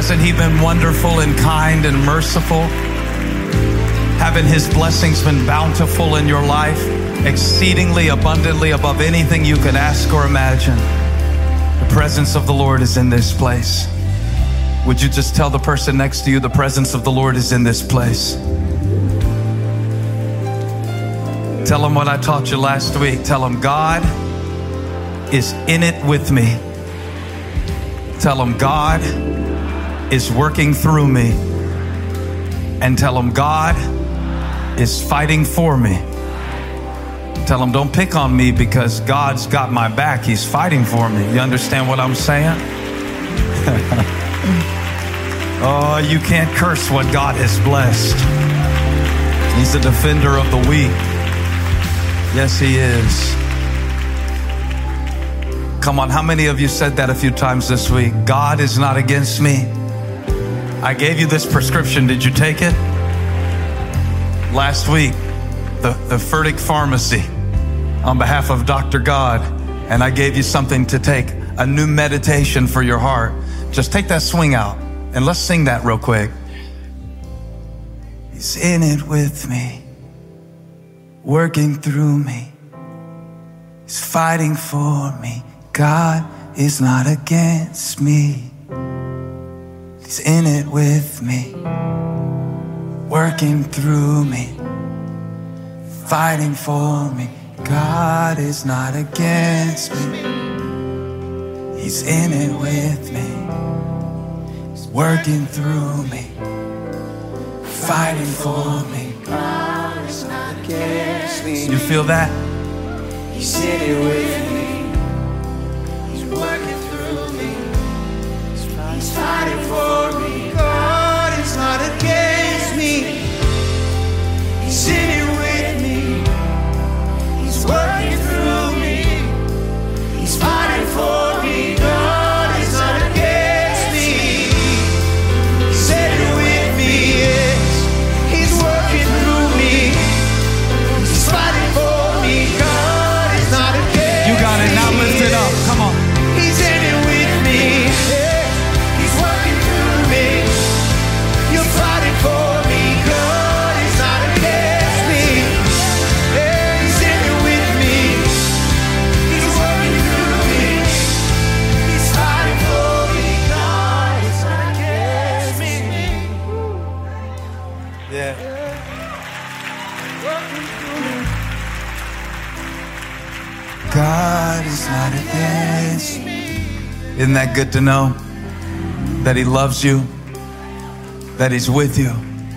Hasn't he been wonderful and kind and merciful? Haven't his blessings been bountiful in your life, exceedingly abundantly above anything you could ask or imagine? The presence of the Lord is in this place. Would you just tell the person next to you, the presence of the Lord is in this place? Tell them what I taught you last week. Tell them God is in it with me. Tell them God is working through me. And tell them God is fighting for me. Tell them don't pick on me because God's got my back. He's fighting for me. You understand what I'm saying? Oh, you can't curse what God has blessed. He's the defender of the weak. Yes, he is. Come on, how many of you said that a few times this week? God is not against me. I gave you this prescription. Did you take it? Last week, the Furtick Pharmacy on behalf of Dr. God, and I gave you something to take, a new meditation for your heart. Just take that swing out and let's sing that real quick. He's in it with me, working through me. He's fighting for me. God is not against me. He's in it with me, working through me, fighting for me. God is not against me. He's in it with me, He's working through me, fighting for me. God is not against me. You feel that? He's in it with me. He's working through me. He's fighting for me. God is not against me. He's in it with me. He's working through me. He's fighting for me. God is not against me. He's in it with me. Yes. He's working through me. He's fighting for me. God is not against me. You got it. Now lift it up. Come on. He's in it with me. He's working through me. You're fighting for me. God is not against me. He's in it with me. He's working through me. He's fighting for me. God is not against me. Yeah. Working through me. God is not against me. Isn't that good to know? That he loves you, that he's with you.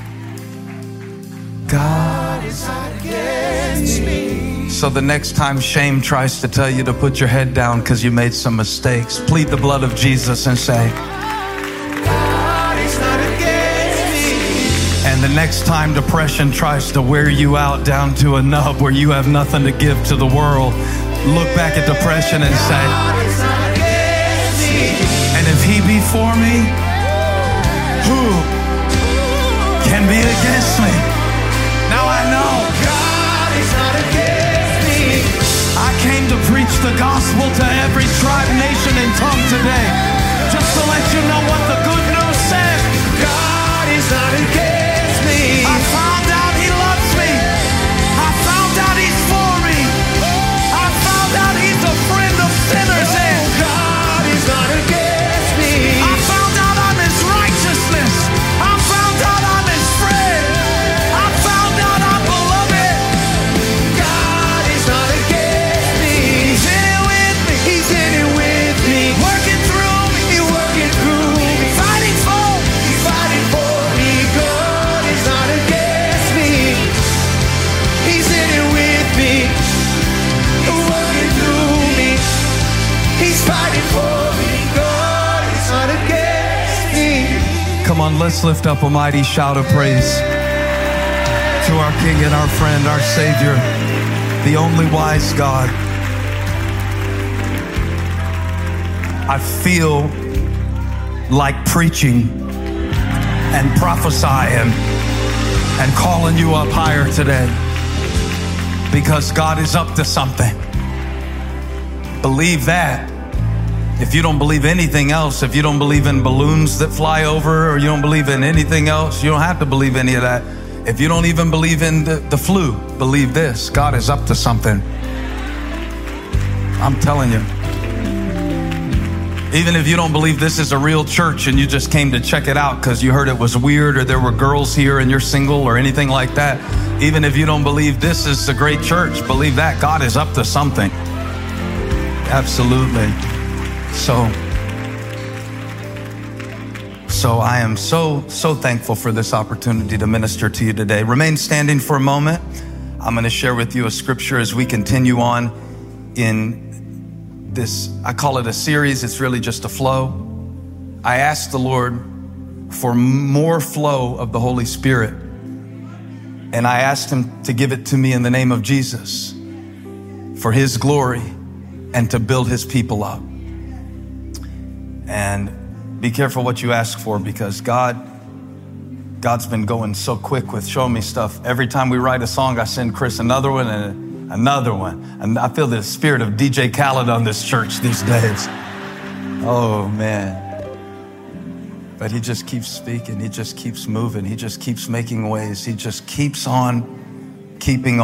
God is not against me. So the next time shame tries to tell you to put your head down because you made some mistakes, plead the blood of Jesus and say, God is not against me. And the next time depression tries to wear you out down to a nub where you have nothing to give to the world, look back at depression and say, God is not against me. And if he be for me, who can be against me? Now I know God is not against me. I came to preach the gospel to every tribe, nation, and tongue today, just to let you know what the good news says. God is not against me. I found out he loves me. I found out he's for me. I found out he's a friend of sinners. And God is not against me. I found out I'm his righteousness. I found out I'm his friend. I found out I'm beloved. God is not against me. He's in it with me. He's in it with me. Working through me. He's working through me. Fighting for me. He's fighting for me. God is not against me. He's in it with me. He's working through me. He's fighting for me. God is not against me. Come on, let's lift up a mighty shout of praise to our King and our friend, our Savior, the only wise God. I feel like preaching and prophesying and calling you up higher today because God is up to something. Believe that. If you don't believe anything else, if you don't believe in balloons that fly over, or you don't believe in anything else, you don't have to believe any of that. If you don't even believe in the flu, believe this: God is up to something. I'm telling you. Even if you don't believe this is a real church and you just came to check it out because you heard it was weird or there were girls here and you're single or anything like that, even if you don't believe this is a great church, believe that God is up to something. Absolutely. So I am so thankful for this opportunity to minister to you today. Remain standing for a moment. I'm going to share with you a scripture as we continue on in this, I call it a series. It's really just a flow. I asked the Lord for more flow of the Holy Spirit. And I asked him to give it to me in the name of Jesus for his glory and to build his people up. And be careful what you ask for, because God's been going so quick with showing me stuff. Every time we write a song, I send Chris another one and another one. And I feel the spirit of DJ Khaled on this church these days. Oh, man. But he just keeps speaking. He just keeps moving. He just keeps making ways. He just keeps on, keeping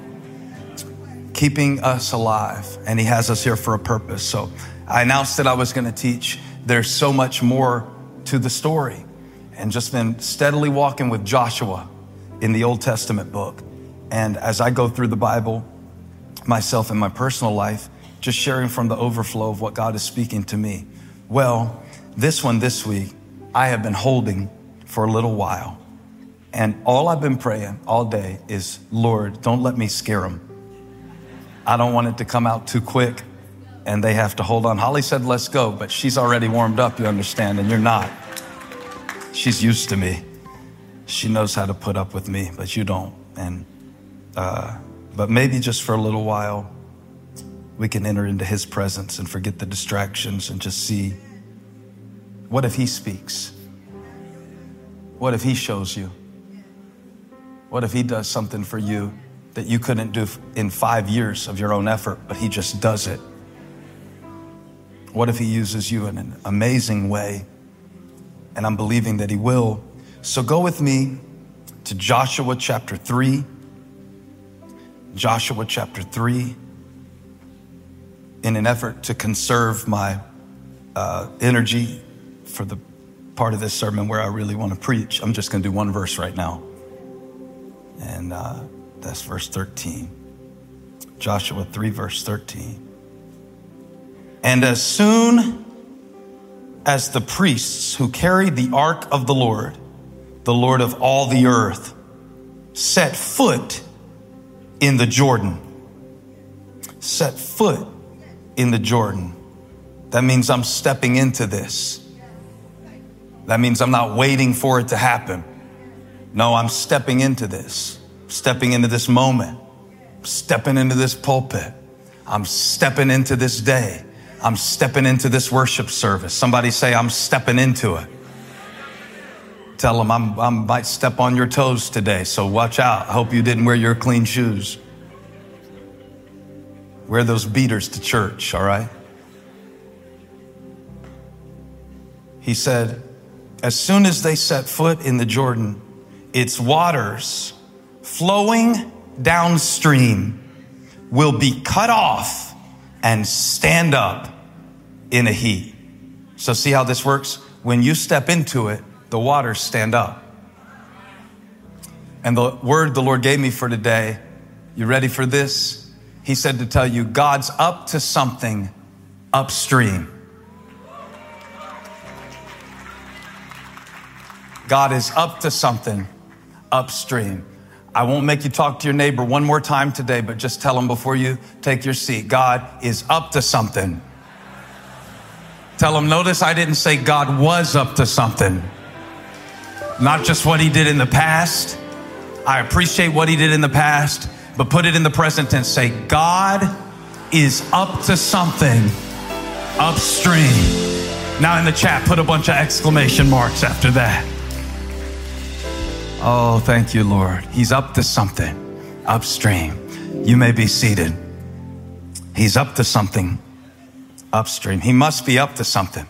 us alive. And he has us here for a purpose. So I announced that I was going to teach. There's so much more to the story. And just been steadily walking with Joshua in the Old Testament book. And as I go through the Bible, myself in my personal life, just sharing from the overflow of what God is speaking to me. Well, this week, I have been holding for a little while. And all I've been praying all day is, Lord, don't let me scare them. I don't want it to come out too quick and they have to hold on. Holly said, let's go, but she's already warmed up, you understand, and you're not. She's used to me. She knows how to put up with me, but you don't. And but maybe just for a little while, we can enter into his presence and forget the distractions and just see, what if he speaks? What if he shows you? What if he does something for you that you couldn't do in 5 years of your own effort, but he just does it? What if he uses you in an amazing way? And I'm believing that he will. So go with me to Joshua chapter 3. Joshua chapter 3. In an effort to conserve my energy for the part of this sermon where I really want to preach, I'm just going to do one verse right now. And that's verse 13. Joshua 3, verse 13. And as soon as the priests who carried the ark of the Lord of all the earth, set foot in the Jordan. Set foot in the Jordan. That means I'm stepping into this. That means I'm not waiting for it to happen. No, I'm stepping into this. Stepping into this moment. Stepping into this pulpit. I'm stepping into this day. I'm stepping into this worship service. Somebody say, I'm stepping into it. Tell them I might step on your toes today, so watch out. I hope you didn't wear your clean shoes. Wear those beaters to church, all right? He said, as soon as they set foot in the Jordan, its waters flowing downstream will be cut off and stand up in a heat. So see how this works? When you step into it, the waters stand up. And the word the Lord gave me for today, you ready for this? He said to tell you, God's up to something upstream. God is up to something upstream. I won't make you talk to your neighbor one more time today, but just tell him before you take your seat, God is up to something. Tell him, notice I didn't say God was up to something. Not just what he did in the past. I appreciate what he did in the past, but put it in the present tense. Say, God is up to something upstream. Now in the chat, put a bunch of exclamation marks after that. Oh, thank you, Lord. He's up to something upstream. You may be seated. He's up to something Upstream. He must be up to something.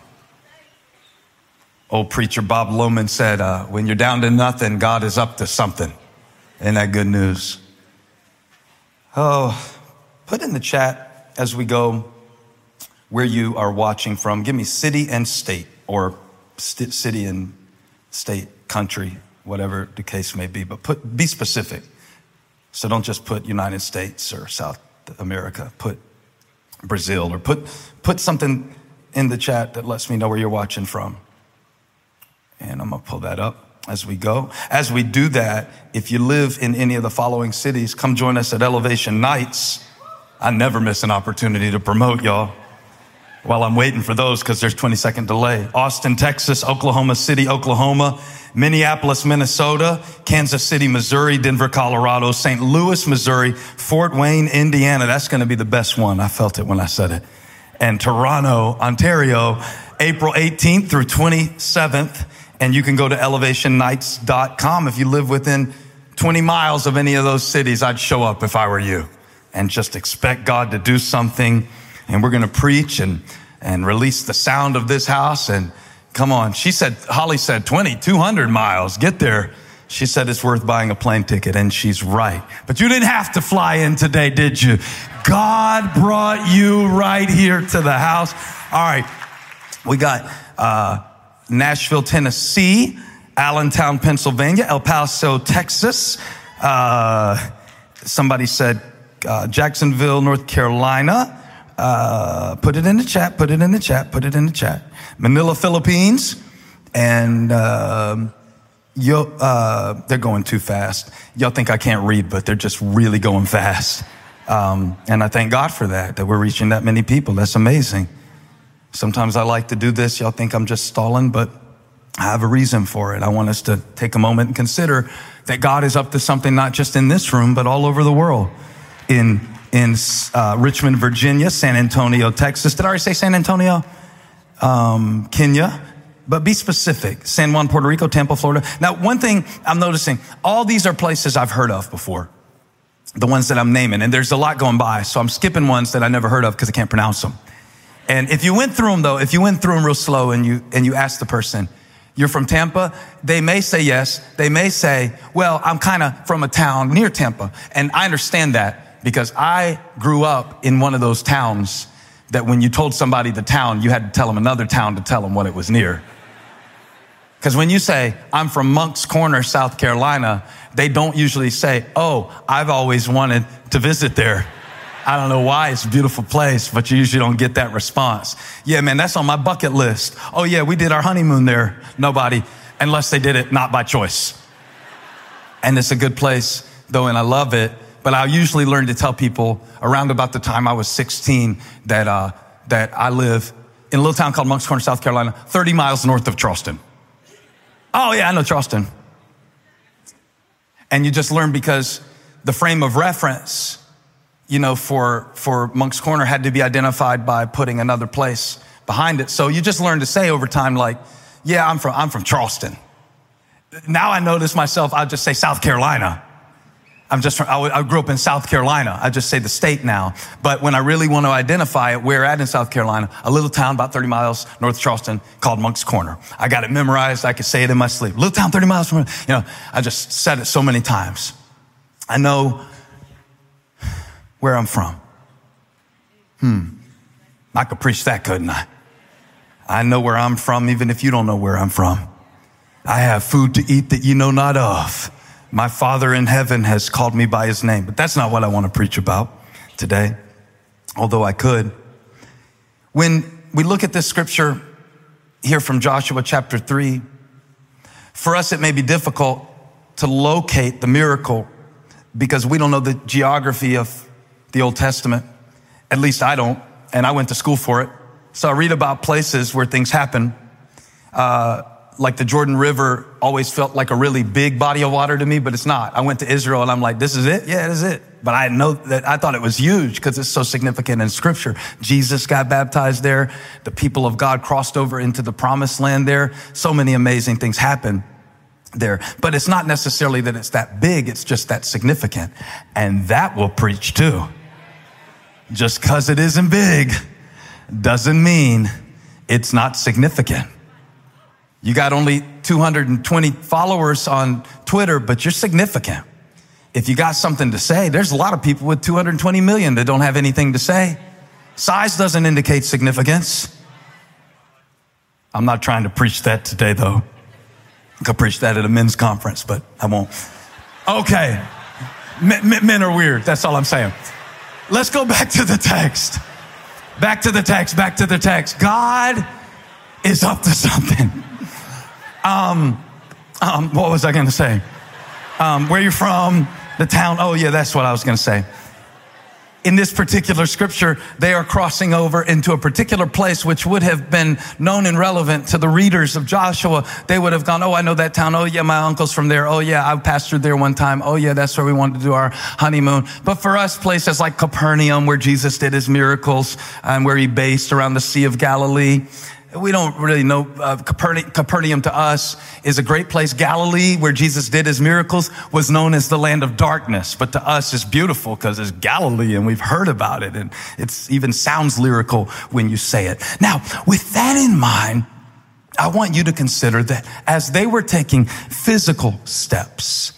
Old preacher Bob Lohman said, when you're down to nothing, God is up to something. Isn't that good news? Oh, put in the chat as we go where you are watching from. Give me city and state, or city and state, country, whatever the case may be. But be specific. So don't just put United States or South America. Put Brazil, or put something in the chat that lets me know where you're watching from. And I'm going to pull that up as we go. As we do that, if you live in any of the following cities, come join us at Elevation Nights. I never miss an opportunity to promote y'all while I'm waiting for those, because there's 20-second delay. Austin, Texas, Oklahoma City, Oklahoma, Minneapolis, Minnesota, Kansas City, Missouri, Denver, Colorado, St. Louis, Missouri, Fort Wayne, Indiana. That's going to be the best one. I felt it when I said it. And Toronto, Ontario, April 18th through 27th. And you can go to elevationnights.com. If you live within 20 miles of any of those cities, I'd show up if I were you, and just expect God to do something. And we're going to preach and release the sound of this house. And come on. Holly said 200 miles. Get there. She said it's worth buying a plane ticket, and she's right. But you didn't have to fly in today, did you? God brought you right here to the house. All right. We got, Nashville, Tennessee, Allentown, Pennsylvania, El Paso, Texas. Somebody said Jacksonville, North Carolina. Put it in the chat. Manila, Philippines. And they're going too fast. Y'all think I can't read, but they're just really going fast. And I thank God for that we're reaching that many people. That's amazing. Sometimes I like to do this. Y'all think I'm just stalling, but I have a reason for it. I want us to take a moment and consider that God is up to something, not just in this room, but all over the world. In Richmond, Virginia, San Antonio, Texas. Did I already say San Antonio? Kenya. But be specific. San Juan, Puerto Rico, Tampa, Florida. Now, one thing I'm noticing, all these are places I've heard of before. The ones that I'm naming. And there's a lot going by. So I'm skipping ones that I never heard of because I can't pronounce them. And if you went through them real slow and you asked the person, you're from Tampa? They may say yes. They may say, well, I'm kind of from a town near Tampa. And I understand that because I grew up in one of those towns that when you told somebody the town, you had to tell them another town to tell them what it was near. Because when you say, I'm from Moncks Corner, South Carolina, they don't usually say, oh, I've always wanted to visit there. I don't know why. It's a beautiful place, but you usually don't get that response. Yeah, man, that's on my bucket list. Oh, yeah, we did our honeymoon there. Nobody, unless they did it not by choice. And it's a good place, though, and I love it. But I usually learn to tell people around about the time I was 16 that I live in a little town called Moncks Corner, South Carolina, 30 miles north of Charleston. Oh, yeah, I know Charleston. And you just learn because the frame of reference, for Moncks Corner had to be identified by putting another place behind it. So you just learn to say over time, like, yeah, I'm from Charleston. Now I notice myself, I'll just say South Carolina. I grew up in South Carolina. I just say the state now. But when I really want to identify it, where at in South Carolina, a little town about 30 miles north of Charleston called Moncks Corner. I got it memorized. I could say it in my sleep. Little town 30 miles from, I just said it so many times. I know where I'm from. I could preach that, couldn't I? I know where I'm from, even if you don't know where I'm from. I have food to eat that you know not of. My Father in heaven has called me by his name. But that's not what I want to preach about today, although I could. When we look at this scripture here from Joshua chapter 3, for us it may be difficult to locate the miracle because we don't know the geography of the Old Testament. At least I don't, and I went to school for it. So I read about places where things happen. Like the Jordan River always felt like a really big body of water to me, but it's not. I went to Israel and I'm like, this is it? Yeah, it is it. But I thought it was huge because it's so significant in scripture. Jesus got baptized there. The people of God crossed over into the promised land there. So many amazing things happen there. But it's not necessarily that it's that big. It's just that significant. And that will preach too. Just because it isn't big doesn't mean it's not significant. You got only 220 followers on Twitter, but you're significant. If you got something to say, there's a lot of people with 220 million that don't have anything to say. Size doesn't indicate significance. I'm not trying to preach that today, though. I could preach that at a men's conference, but I won't. Okay. Men are weird. That's all I'm saying. Let's go back to the text. Back to the text. God is up to something. What was I going to say? Where you from? The town. Oh yeah, that's what I was going to say. In this particular scripture, they are crossing over into a particular place which would have been known and relevant to the readers of Joshua. They would have gone, oh, I know that town. Oh yeah, my uncle's from there. Oh yeah, I pastored there one time. Oh yeah, that's where we wanted to do our honeymoon. But for us, places like Capernaum, where Jesus did his miracles and where he based around the Sea of Galilee, we don't really know. Capernaum to us is a great place. Galilee, where Jesus did his miracles, was known as the land of darkness. But to us, it's beautiful because it's Galilee and we've heard about it. And it even sounds lyrical when you say it. Now, with that in mind, I want you to consider that as they were taking physical steps,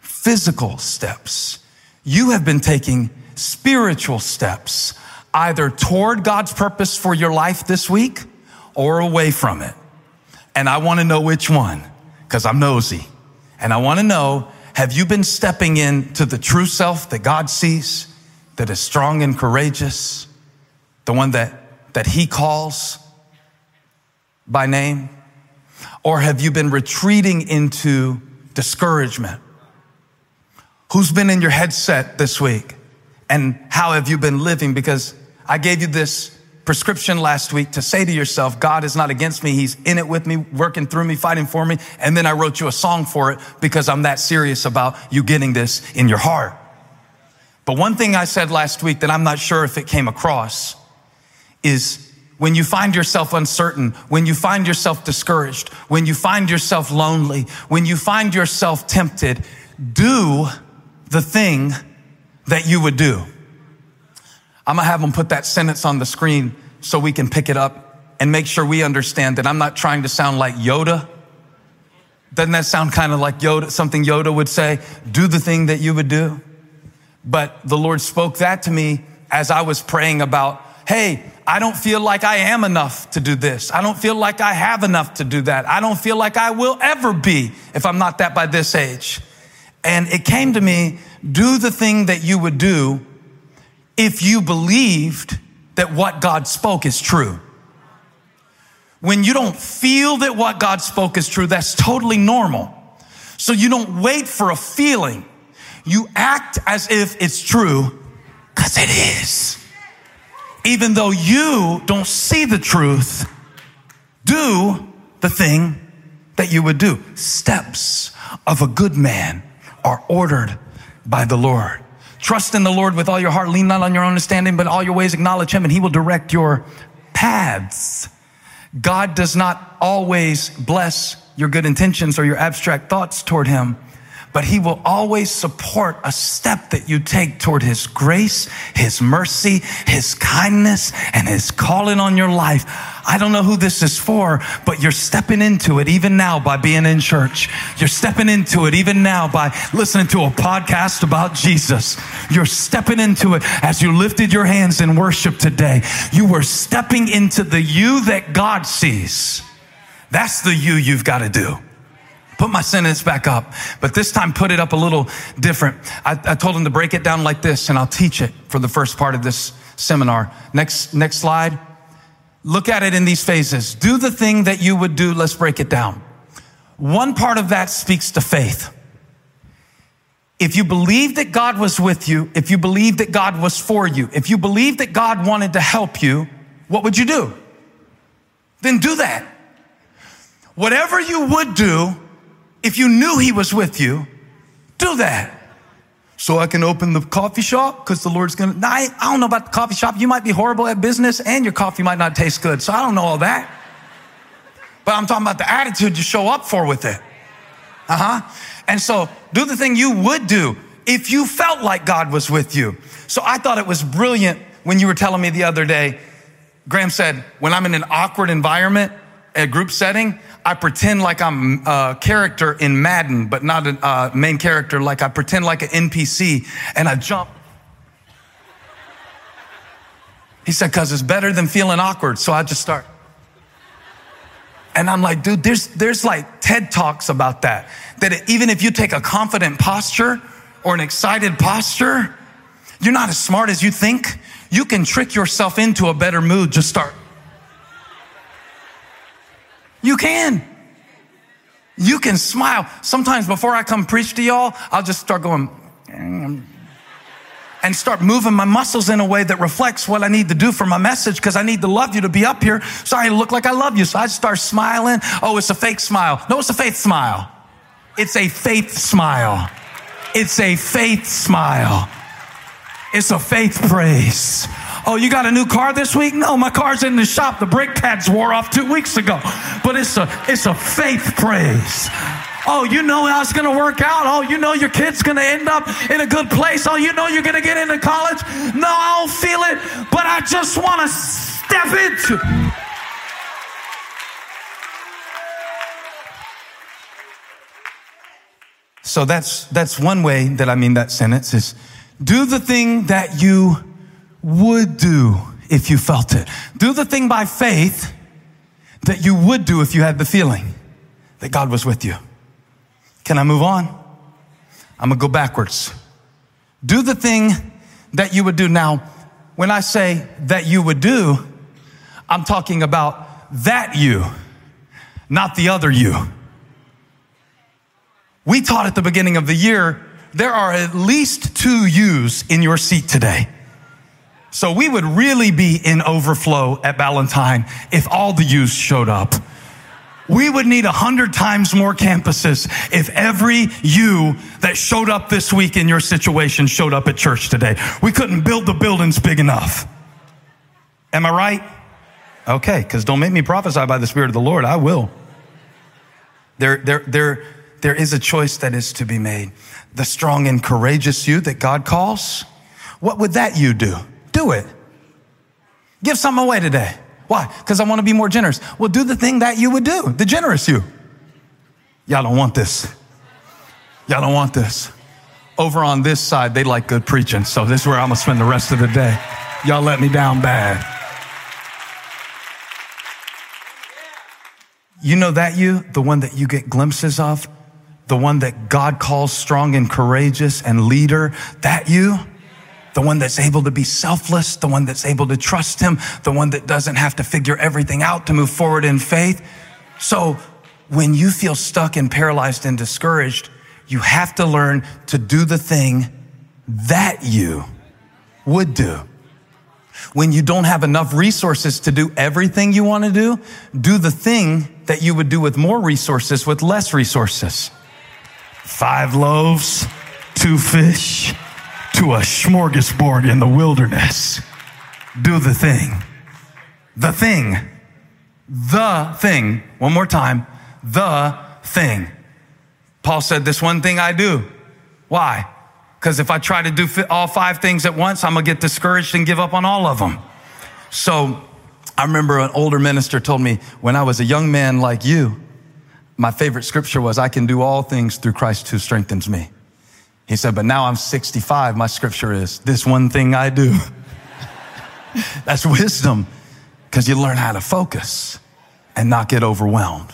you have been taking spiritual steps, either toward God's purpose for your life this week or away from it. And I want to know which one, because I'm nosy. And I want to know, have you been stepping into the true self that God sees, that is strong and courageous, the one that he calls by name? Or have you been retreating into discouragement? Who's been in your headset this week? And how have you been living? Because I gave you this prescription last week to say to yourself, God is not against me. He's in it with me, working through me, fighting for me. And then I wrote you a song for it because I'm that serious about you getting this in your heart. But one thing I said last week that I'm not sure if it came across is when you find yourself uncertain, when you find yourself discouraged, when you find yourself lonely, when you find yourself tempted, do the thing that you would do. I'm going to have them put that sentence on the screen so we can pick it up and make sure we understand that I'm not trying to sound like Yoda. Doesn't that sound kind of like Yoda, something Yoda would say? Do the thing that you would do. But the Lord spoke that to me as I was praying about, hey, I don't feel like I am enough to do this. I don't feel like I have enough to do that. I don't feel like I will ever be if I'm not that by this age. And it came to me, do the thing that you would do if you believed that what God spoke is true. When you don't feel that what God spoke is true, that's totally normal. So you don't wait for a feeling. You act as if it's true because it is. Even though you don't see the truth, do the thing that you would do. Steps of a good man are ordered by the Lord. Trust in the Lord with all your heart. Lean not on your own understanding, but all your ways acknowledge him and he will direct your paths. God does not always bless your good intentions or your abstract thoughts toward him, but he will always support a step that you take toward his grace, his mercy, his kindness, and his calling on your life. I don't know who this is for, but you're stepping into it even now by being in church. You're stepping into it even now by listening to a podcast about Jesus. You're stepping into it as you lifted your hands in worship today. You were stepping into the you that God sees. That's the you've got to do. Put my sentence back up, but this time put it up a little different. I told him to break it down like this, and I'll teach it for the first part of this seminar. Next slide. Look at it in these phases. Do the thing that you would do. Let's break it down. One part of that speaks to faith. If you believe that God was with you, if you believe that God was for you, if you believe that God wanted to help you, what would you do? Then do that. Whatever you would do, if you knew he was with you, do that. So I can open the coffee shop because the Lord's going to, I don't know about the coffee shop. You might be horrible at business and your coffee might not taste good. So I don't know all that. But I'm talking about the attitude you show up for with it. And so do the thing you would do if you felt like God was with you. So I thought it was brilliant when you were telling me the other day Graham said, when I'm in an awkward environment, a group setting, I pretend like I'm a character in Madden, but not a main character. Like I pretend like an NPC and I jump. He said, because it's better than feeling awkward. So I just start. And I'm like, dude, there's like TED Talks about that. That even if you take a confident posture or an excited posture, you're not as smart as you think. You can trick yourself into a better mood. Just start. You can. You can smile. Sometimes before I come preach to y'all, I'll just start going and start moving my muscles in a way that reflects what I need to do for my message, because I need to love you to be up here so I look like I love you. So I start smiling. Oh, it's a fake smile. No, it's a faith smile. It's a faith smile. It's a faith smile. It's a faith praise. Oh, you got a new car this week? No, my car's in the shop. The brake pads wore off 2 weeks ago. But it's a faith praise. Oh, you know how it's going to work out. Oh, you know your kid's going to end up in a good place. Oh, you know you're going to get into college. No, I don't feel it, but I just want to step into. So that's one way that I mean that sentence is, do the thing that you would do if you felt it. Do the thing by faith that you would do if you had the feeling that God was with you. Can I move on? I'm going to go backwards. Do the thing that you would do. Now, when I say that you would do, I'm talking about that you, not the other you. We taught at the beginning of the year, there are at least 2 yous in your seat today. So we would really be in overflow at Valentine if all the yous showed up. We would need 100 times more campuses if every you that showed up this week in your situation showed up at church today. We couldn't build the buildings big enough. Am I right? Okay, because don't make me prophesy by the Spirit of the Lord. I will. There is a choice that is to be made. The strong and courageous you that God calls, what would that you do? Do it. Give something away today. Why? Because I want to be more generous. Well, do the thing that you would do, the generous you. Y'all don't want this. Y'all don't want this. Over on this side, they like good preaching, so this is where I'm going to spend the rest of the day. Y'all let me down bad. You know that you, the one that you get glimpses of, the one that God calls strong and courageous and leader, that you, the one that's able to be selfless, the one that's able to trust him, the one that doesn't have to figure everything out to move forward in faith. So when you feel stuck and paralyzed and discouraged, you have to learn to do the thing that you would do. When you don't have enough resources to do everything you want to do the thing that you would do with more resources with less resources. 5 loaves, 2 fish, to a smorgasbord in the wilderness. Do the thing. The thing. The thing. One more time. The thing. Paul said, this one thing I do. Why? Because if I try to do all 5 things at once, I'm going to get discouraged and give up on all of them. So I remember an older minister told me, when I was a young man like you, my favorite scripture was, I can do all things through Christ who strengthens me. He said, but now I'm 65. My scripture is, this one thing I do. That's wisdom, because you learn how to focus and not get overwhelmed.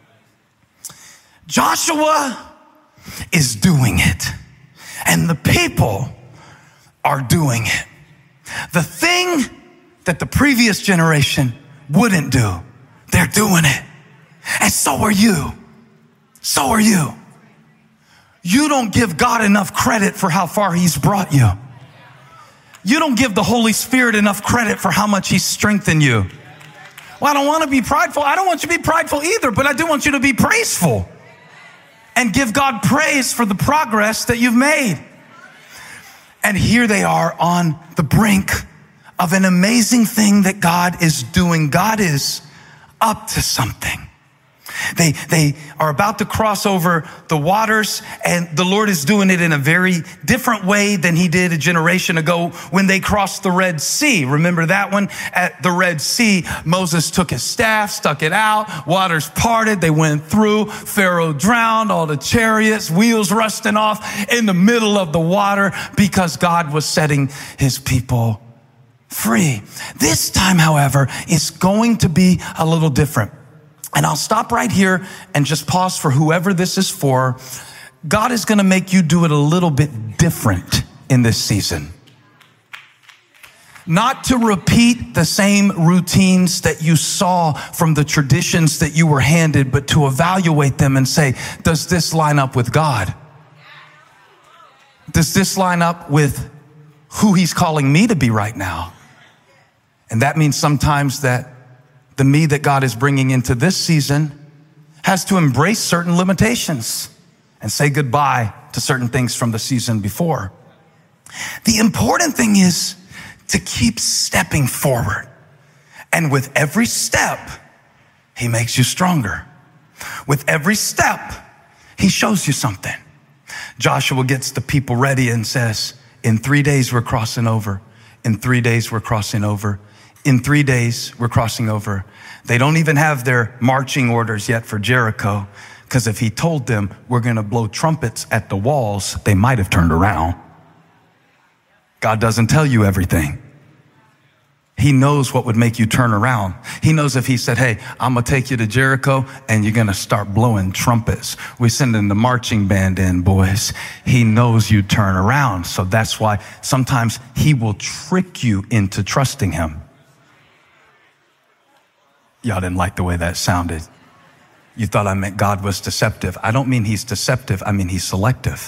Joshua is doing it, and the people are doing it. The thing that the previous generation wouldn't do, they're doing it. And so are you. So are you. You don't give God enough credit for how far he's brought you. You don't give the Holy Spirit enough credit for how much he's strengthened you. Well, I don't want to be prideful. I don't want you to be prideful either, but I do want you to be praiseful and give God praise for the progress that you've made. And here they are on the brink of an amazing thing that God is doing. God is up to something. They are about to cross over the waters, and the Lord is doing it in a very different way than he did a generation ago when they crossed the Red Sea. Remember that one? At the Red Sea, Moses took his staff, stuck it out, waters parted, they went through, Pharaoh drowned, all the chariots, wheels rusting off in the middle of the water because God was setting his people free. This time, however, is going to be a little different. And I'll stop right here and just pause for whoever this is for. God is going to make you do it a little bit different in this season. Not to repeat the same routines that you saw from the traditions that you were handed, but to evaluate them and say, does this line up with God? Does this line up with who he's calling me to be right now? And that means sometimes that the me that God is bringing into this season has to embrace certain limitations and say goodbye to certain things from the season before. The important thing is to keep stepping forward. And with every step, he makes you stronger. With every step, he shows you something. Joshua gets the people ready and says, in 3 days, we're crossing over. In 3 days, we're crossing over. In 3 days, we're crossing over. They don't even have their marching orders yet for Jericho, because if he told them we're going to blow trumpets at the walls, they might have turned around. God doesn't tell you everything. He knows what would make you turn around. He knows if he said, hey, I'm going to take you to Jericho and you're going to start blowing trumpets. We're sending the marching band in, boys. He knows you turn around. So that's why sometimes he will trick you into trusting him. Y'all didn't like the way that sounded. You thought I meant God was deceptive. I don't mean he's deceptive. I mean he's selective.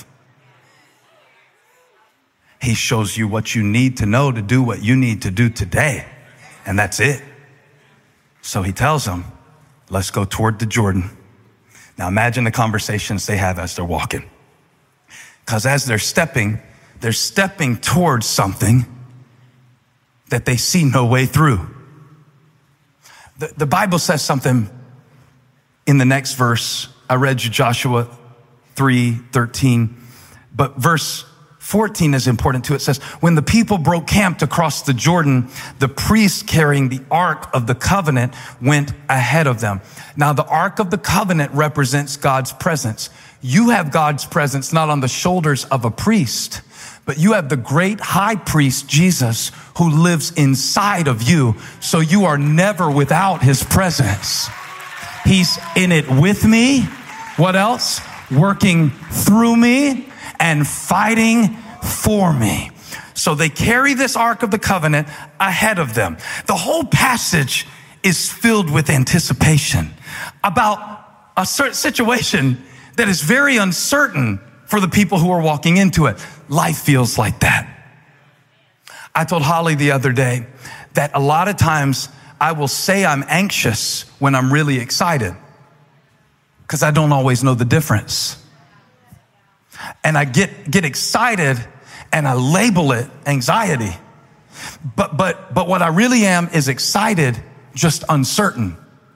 He shows you what you need to know to do what you need to do today. And that's it. So he tells them, let's go toward the Jordan. Now imagine the conversations they have as they're walking. Because as they're stepping towards something that they see no way through. The Bible says something in the next verse. I read you Joshua 3:13, but verse 14 is important too. It says, when the people broke camp to cross the Jordan, the priest carrying the Ark of the Covenant went ahead of them. Now, the Ark of the Covenant represents God's presence. You have God's presence not on the shoulders of a priest, but you have the great high priest, Jesus, who lives inside of you. So you are never without his presence. He's in it with me. What else? Working through me and fighting for me. So they carry this Ark of the Covenant ahead of them. The whole passage is filled with anticipation about a certain situation that is very uncertain for the people who are walking into it. Life feels like that. I told Holly the other day that a lot of times I will say I'm anxious when I'm really excited because I don't always know the difference. And I get excited and I label it anxiety. But what I really am is excited, just uncertain.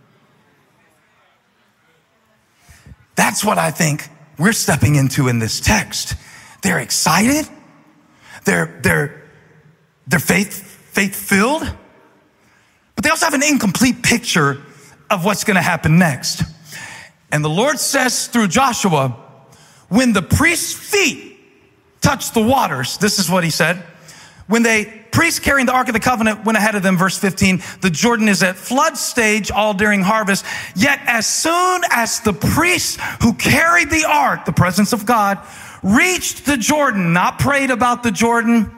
That's what I think we're stepping into in this text. They're excited. They're faith-filled, but they also have an incomplete picture of what's going to happen next. And the Lord says through Joshua, when the priest's feet touched the waters, this is what he said. When priests carrying the Ark of the Covenant went ahead of them, verse 15, the Jordan is at flood stage all during harvest. Yet as soon as the priests who carried the Ark, the presence of God, reached the Jordan, not prayed about the Jordan,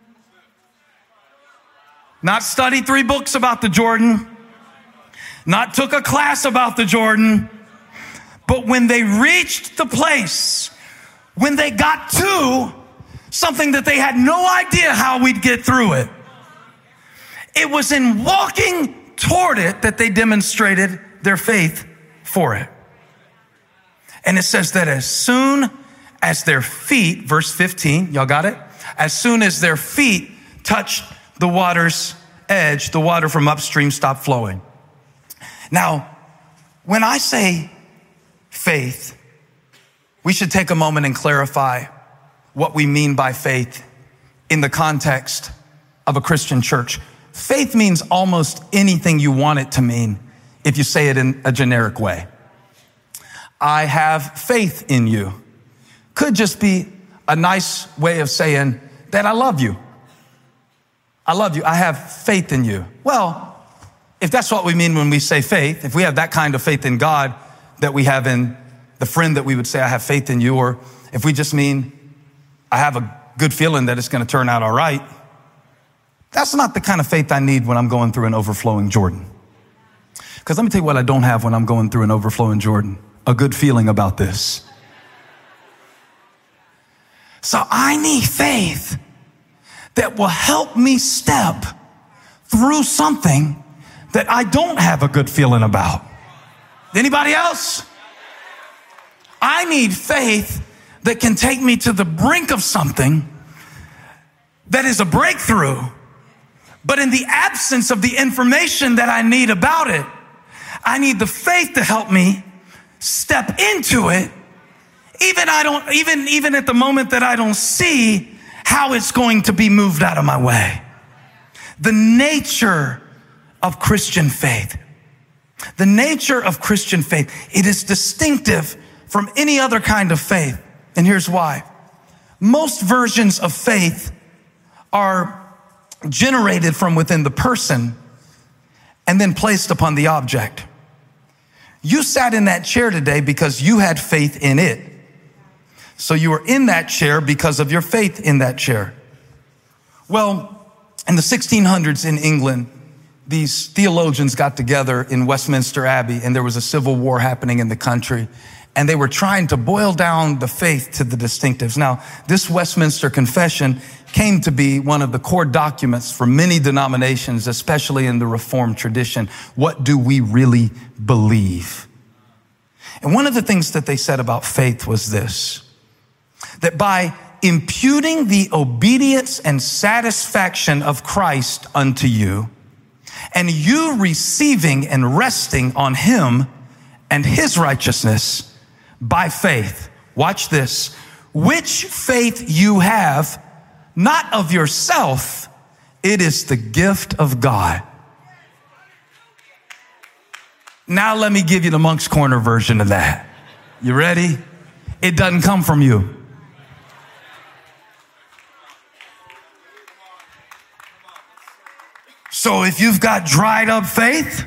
not studied 3 books about the Jordan, not took a class about the Jordan, but when they reached the place, when they got to something that they had no idea how we'd get through it, it was in walking toward it that they demonstrated their faith for it. And it says that as soon as their feet, verse 15, y'all got it? As soon as their feet touched the water's edge, the water from upstream stopped flowing. Now, When I say faith, we should take a moment and clarify what we mean by faith in the context of a Christian church. Faith means almost anything you want it to mean if you say it in a generic way. I have faith in you. Could just be a nice way of saying that I love you. I love you. I have faith in you. Well, if that's what we mean when we say faith, if we have that kind of faith in God that we have in the friend that we would say, I have faith in you, or if we just mean, I have a good feeling that it's going to turn out all right, that's not the kind of faith I need when I'm going through an overflowing Jordan. Because let me tell you what I don't have when I'm going through an overflowing Jordan. A good feeling about this. So I need faith that will help me step through something that I don't have a good feeling about. Anybody else? I need faith that can take me to the brink of something that is a breakthrough, but in the absence of the information that I need about it, I need the faith to help me step into it, even at the moment that I don't see how it's going to be moved out of my way. The nature of Christian faith. The nature of Christian faith. It is distinctive from any other kind of faith. And here's why. Most versions of faith are generated from within the person and then placed upon the object. You sat in that chair today because you had faith in it. So you were in that chair because of your faith in that chair. Well, in the 1600s in England, these theologians got together in Westminster Abbey, and there was a civil war happening in the country, and they were trying to boil down the faith to the distinctives. Now, this Westminster Confession came to be one of the core documents for many denominations, especially in the Reformed tradition. What do we really believe? And one of the things that they said about faith was this, that by imputing the obedience and satisfaction of Christ unto you, and you receiving and resting on him and his righteousness by faith. Watch this. Which faith you have, not of yourself, it is the gift of God. Now let me give you the Moncks Corner version of that. You ready? It doesn't come from you. So if you've got dried up faith,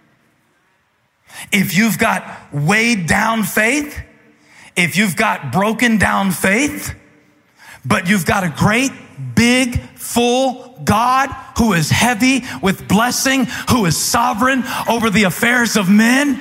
if you've got weighed down faith, if you've got broken down faith, but you've got a great, big, full God who is heavy with blessing, who is sovereign over the affairs of men,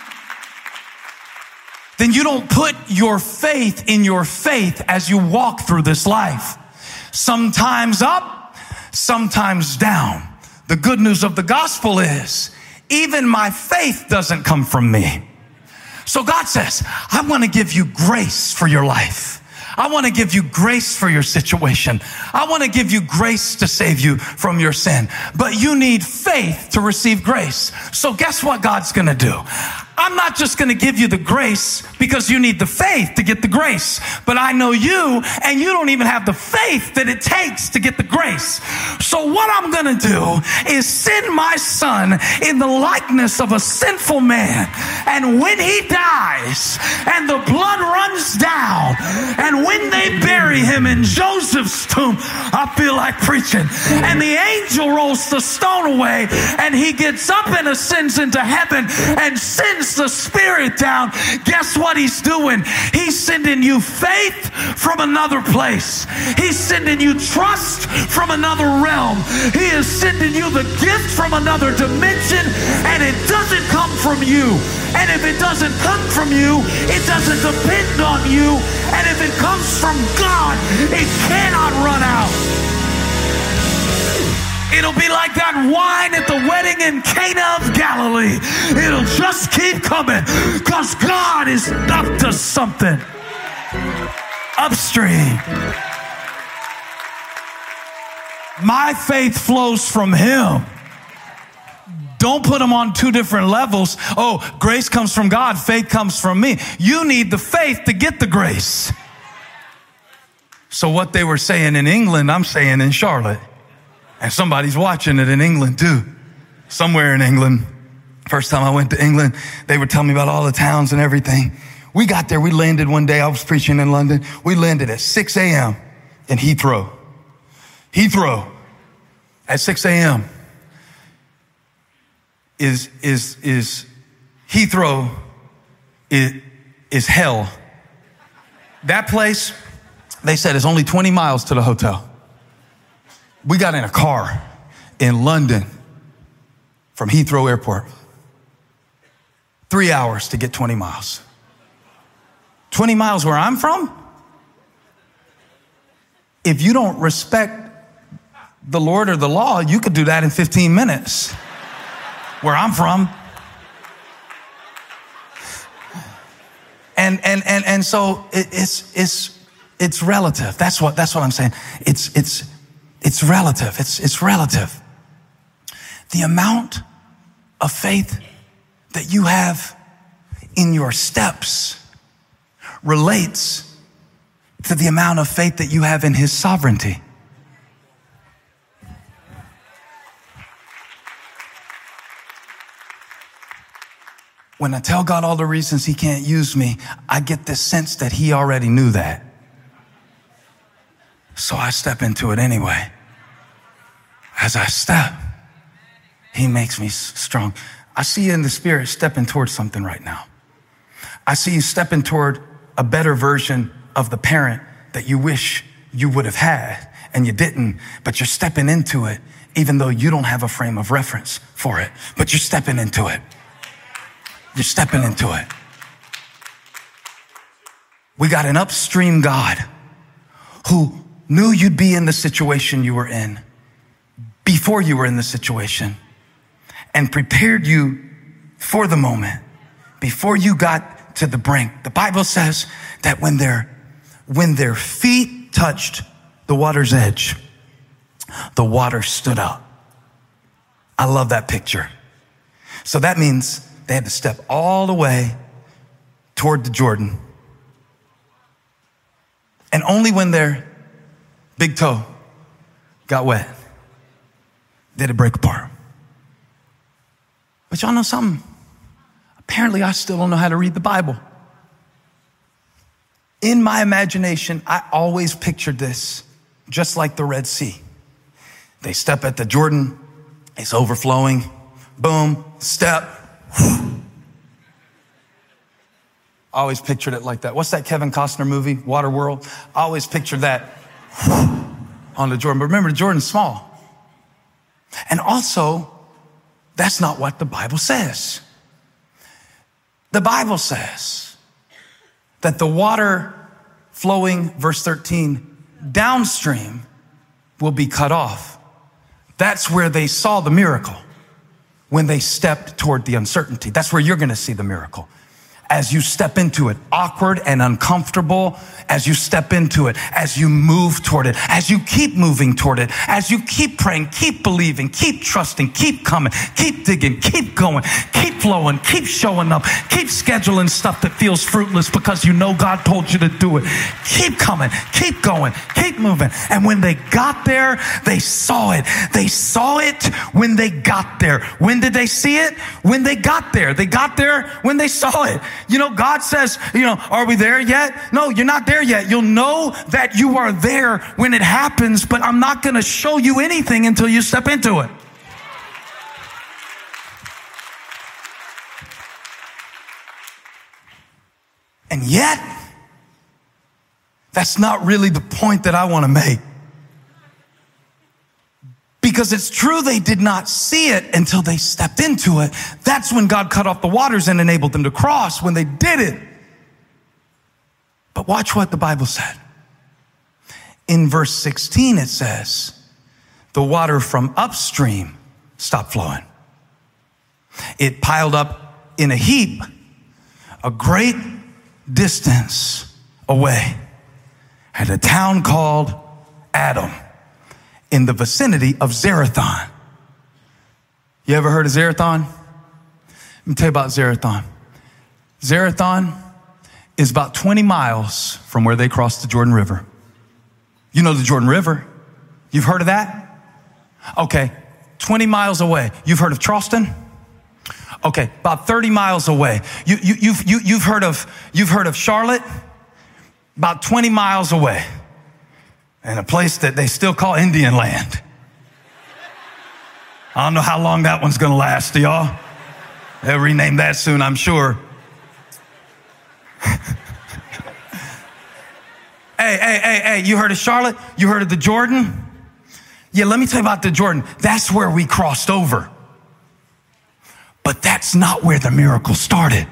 then you don't put your faith in your faith as you walk through this life. Sometimes up, sometimes down. The good news of the gospel is, even my faith doesn't come from me. So God says, I want to give you grace for your life. I want to give you grace for your situation. I want to give you grace to save you from your sin. But you need faith to receive grace. So guess what God's going to do? I'm not just going to give you the grace because you need the faith to get the grace, but I know you, and you don't even have the faith that it takes to get the grace. So what I'm going to do is send my son in the likeness of a sinful man. And when he dies and the blood runs down, and when they bury him in Joseph's tomb, I feel like preaching, and the angel rolls the stone away, and he gets up and ascends into heaven and sends the Spirit down. Guess what he's doing? He's sending you faith from another place. He's sending you trust from another realm. He is sending you the gift from another dimension, and it doesn't come from you. And if it doesn't come from you, it doesn't depend on you. And if it comes from God, it cannot run out. It'll be like that wine at the wedding in Cana of Galilee. It'll just keep coming because God is up to something upstream. My faith flows from him. don't put them on two different levels. Oh, grace comes from God, faith comes from me. You need the faith to get the grace. So what they were saying in England, I'm saying in Charlotte. And somebody's watching it in England too. Somewhere in England. First time I went to England, they would tell me about all the towns and everything. We got there, we landed one day, I was preaching in London. We landed at 6 a.m. in Heathrow. Heathrow at 6 a.m. is Heathrow is hell. That place, they said, is only 20 miles to the hotel. We got in a car in London from Heathrow Airport. 3 hours to get 20 miles. 20 miles where I'm from? If you don't respect the Lord or the law, you could do that in 15 minutes. Where I'm from. And so it's relative. That's what I'm saying. It's relative. It's relative. The amount of faith that you have in your steps relates to the amount of faith that you have in his sovereignty. When I tell God all the reasons he can't use me, I get this sense that he already knew that. So I step into it anyway. As I step, he makes me strong. I see you in the spirit stepping towards something right now. I see you stepping toward a better version of the parent that you wish you would have had and you didn't, but you're stepping into it even though you don't have a frame of reference for it, but you're stepping into it. You're stepping into it. We got an upstream God who knew you'd be in the situation you were in before you were in the situation and prepared you for the moment before you got to the brink. The Bible says that when their feet touched the water's edge, the water stood up. I love that picture. So that means they had to step all the way toward the Jordan. And only when their big toe got wet did it break apart. But y'all know something? Apparently, I still don't know how to read the Bible. In my imagination, I always pictured this just like the Red Sea. They step at the Jordan, it's overflowing, boom, step. I always pictured it like that. What's that Kevin Costner movie, Waterworld? I always pictured that on the Jordan. But remember, the Jordan's small. And also, that's not what the Bible says. The Bible says that the water flowing, verse 13, downstream will be cut off. That's where they saw the miracle. When they stepped toward the uncertainty. That's where you're going to see the miracle. As you step into it, awkward and uncomfortable, as you step into it, as you move toward it, as you keep moving toward it, as you keep praying, keep believing, keep trusting, keep coming, keep digging, keep going, keep flowing, keep showing up, keep scheduling stuff that feels fruitless because you know God told you to do it. Keep coming, keep going, keep moving. And when they got there, they saw it. They saw it when they got there. When did they see it? When they got there. They got there when they saw it. You know, God says, are we there yet? No, you're not there yet. You'll know that you are there when it happens, but I'm not going to show you anything until you step into it. And yet, that's not really the point that I want to make. Because it's true they did not see it until they stepped into it. That's when God cut off the waters and enabled them to cross, when they did it. But watch what the Bible said. In verse 16 it says, the water from upstream stopped flowing. It piled up in a heap a great distance away at a town called Adam, in the vicinity of Zarethan. You ever heard of Zarethan? Let me tell you about Zarethan. Zarethan is about 20 miles from where they crossed the Jordan River. You know the Jordan River. You've heard of that? Okay, 20 miles away. You've heard of Charleston? Okay, about 30 miles away. You've heard of Charlotte? About 20 miles away. And a place that they still call Indian Land. I don't know how long that one's gonna last, y'all. They'll rename that soon, I'm sure. Hey, you heard of Charlotte? You heard of the Jordan? Yeah, let me tell you about the Jordan. That's where we crossed over. But that's not where the miracle started.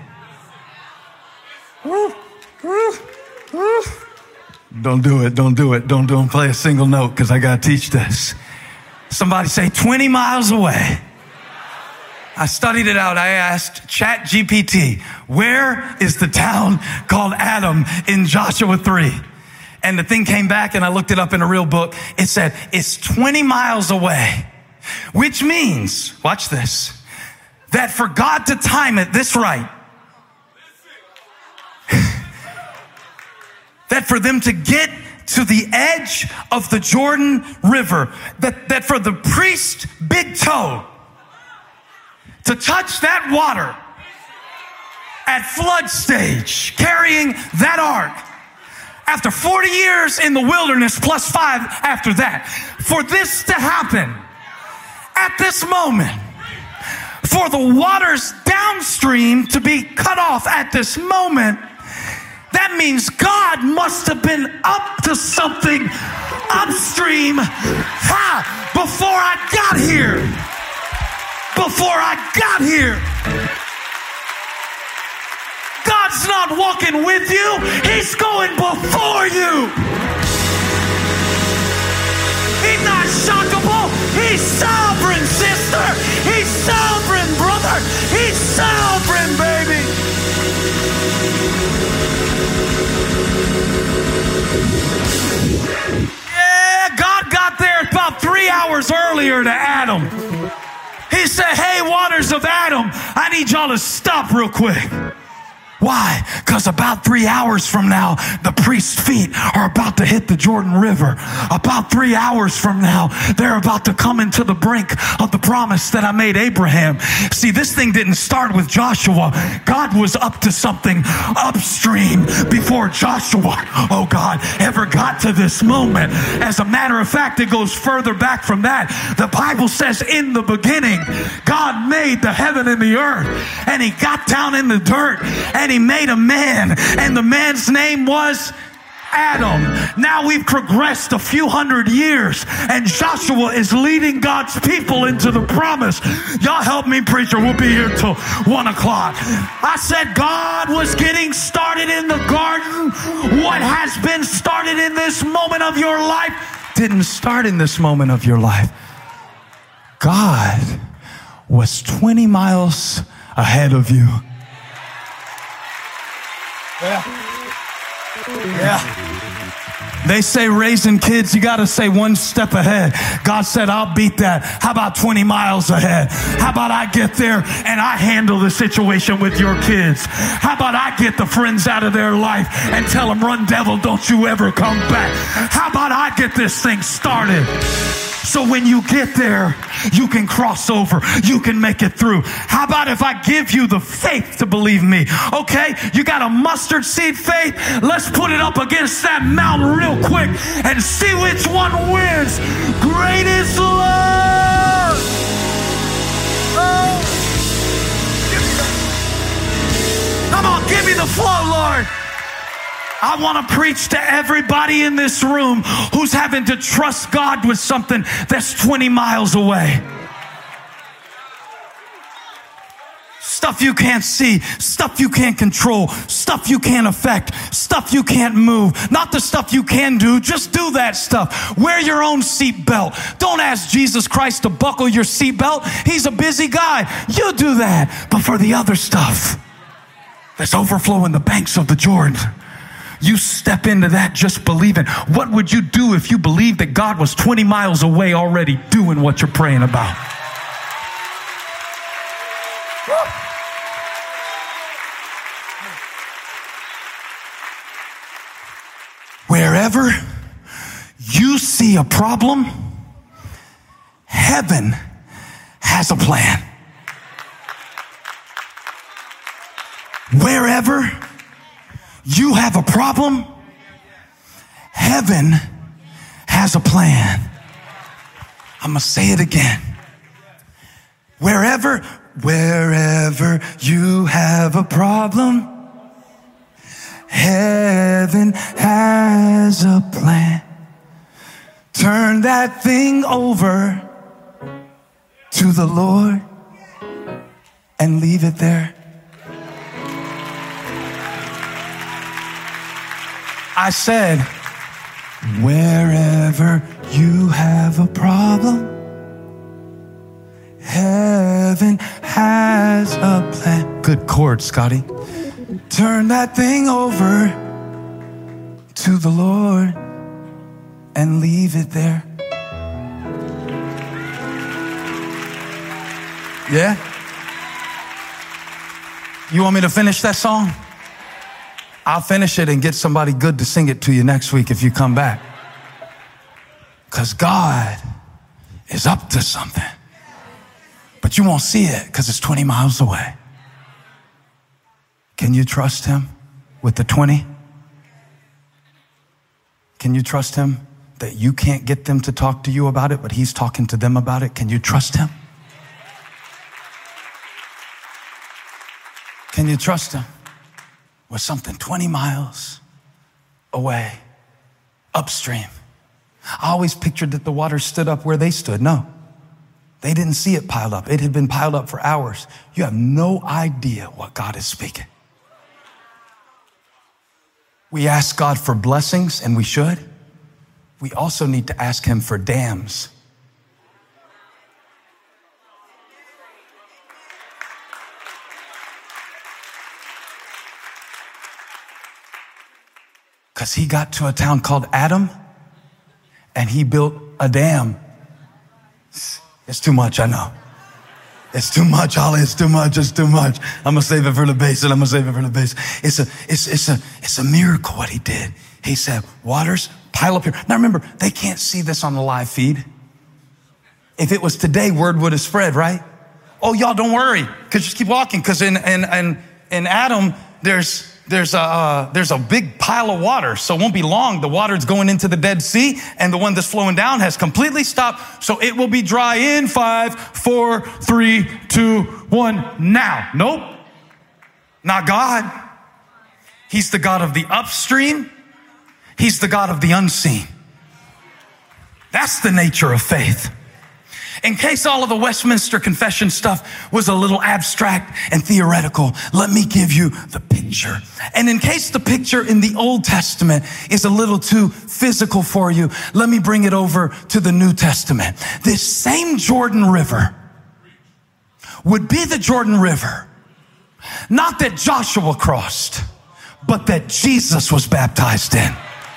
Don't do it. Don't play a single note because I got to teach this. Somebody say 20 miles away. I studied it out. I asked ChatGPT, where is the town called Adam in Joshua 3? And the thing came back and I looked it up in a real book. It said, it's 20 miles away, which means, watch this, that for God to time it this right, that for them to get to the edge of the Jordan River, that for the priest, big toe, to touch that water at flood stage, carrying that ark, after 40 years in the wilderness plus 5 after that, for this to happen at this moment, for the waters downstream to be cut off at this moment, that means God must have been up to something upstream before I got here. Before I got here. God's not walking with you. He's going before you. He's not shockable. He's sovereign, sister. He's sovereign, brother. He's sovereign, baby. Yeah, God got there about 3 hours earlier to Adam. He said, hey, waters of Adam, I need y'all to stop real quick. Why? Because about 3 hours from now, the priest's feet are about to hit the Jordan River. About 3 hours from now, they're about to come into the brink of the promise that I made Abraham. See, this thing didn't start with Joshua. God was up to something upstream before Joshua, oh God, ever got to this moment. As a matter of fact, it goes further back from that. The Bible says in the beginning, God made the heaven and the earth, and he got down in the dirt and he made a man, and the man's name was Adam. Now we've progressed a few hundred years, and Joshua is leading God's people into the promise. Y'all help me, preacher. We'll be here till 1 o'clock. I said God was getting started in the garden. What has been started in this moment of your life didn't start in this moment of your life. God was 20 miles ahead of you. Yeah. They say raising kids, you got to say one step ahead. God said, I'll beat that. How about 20 miles ahead? How about I get there and I handle the situation with your kids? How about I get the friends out of their life and tell them, run devil, don't you ever come back? How about I get this thing started? So when you get there, you can cross over. You can make it through. How about if I give you the faith to believe me? Okay, you got a mustard seed faith? Let's put it up against that mountain real quick and see which one wins. Great is love. Oh. Come on, give me the flow, Lord. I want to preach to everybody in this room who's having to trust God with something that's 20 miles away. Stuff you can't see, stuff you can't control, stuff you can't affect, stuff you can't move. Not the stuff you can do, just do that stuff. Wear your own seatbelt. Don't ask Jesus Christ to buckle your seatbelt. He's a busy guy. You do that. But for the other stuff that's overflowing the banks of the Jordan, you step into that just believing. What would you do if you believed that God was 20 miles away already doing what you're praying about? Wherever you see a problem, heaven has a plan. Wherever you have a problem, heaven has a plan. I'm going to say it again. Wherever you have a problem, heaven has a plan. Turn that thing over to the Lord and leave it there. I said, wherever you have a problem, heaven has a plan. Good chord, Scotty. Turn that thing over to the Lord and leave it there. Yeah? You want me to finish that song? I'll finish it and get somebody good to sing it to you next week if you come back. Because God is up to something. But you won't see it because it's 20 miles away. Can you trust him with the 20? Can you trust him that you can't get them to talk to you about it, but he's talking to them about it? Can you trust him? Can you trust him with something 20 miles away, upstream? I always pictured that the water stood up where they stood. No, they didn't see it piled up. It had been piled up for hours. You have no idea what God is speaking. We ask God for blessings, and we should. We also need to ask him for dams. Because he got to a town called Adam, and he built a dam. It's too much, I know. It's too much, Holly. It's too much. It's too much. I'm gonna save it for the base, and I'm gonna save it for the base. It's a miracle what he did. He said, waters pile up here. Now remember, they can't see this on the live feed. If it was today, word would have spread, right? Oh, y'all don't worry, because just keep walking. Because in Adam, there's a big pile of water. So it won't be long. The water's going into the Dead Sea, and the one that's flowing down has completely stopped. So it will be dry in 5, 4, 3, 2, 1, now. Nope. Not God. He's the God of the upstream. He's the God of the unseen. That's the nature of faith. In case all of the Westminster Confession stuff was a little abstract and theoretical, let me give you the picture. And in case the picture in the Old Testament is a little too physical for you, let me bring it over to the New Testament. This same Jordan River would be the Jordan River, not that Joshua crossed, but that Jesus was baptized in.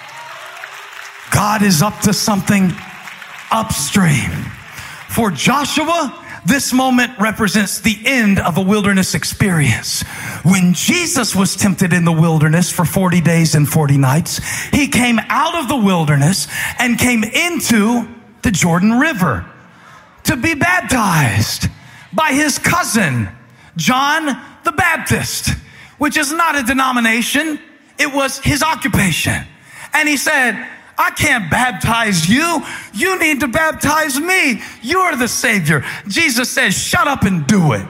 God is up to something upstream. For Joshua, this moment represents the end of a wilderness experience. When Jesus was tempted in the wilderness for 40 days and 40 nights, he came out of the wilderness and came into the Jordan River to be baptized by his cousin, John the Baptist, which is not a denomination. It was his occupation. And he said, I can't baptize you. You need to baptize me. You're the Savior. Jesus says, shut up and do it.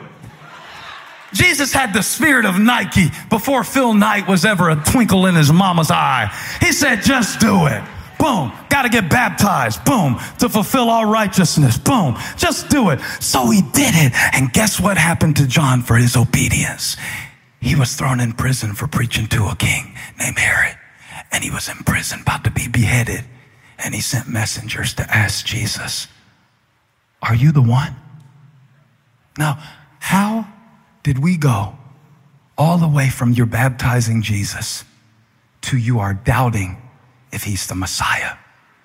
Jesus had the spirit of Nike before Phil Knight was ever a twinkle in his mama's eye. He said, just do it. Boom. Got to get baptized. Boom. To fulfill all righteousness. Boom. Just do it. So he did it. And guess what happened to John for his obedience? He was thrown in prison for preaching to a king named Herod. And he was in prison, about to be beheaded. And he sent messengers to ask Jesus, are you the one? Now, how did we go all the way from you're baptizing Jesus to you are doubting if he's the Messiah?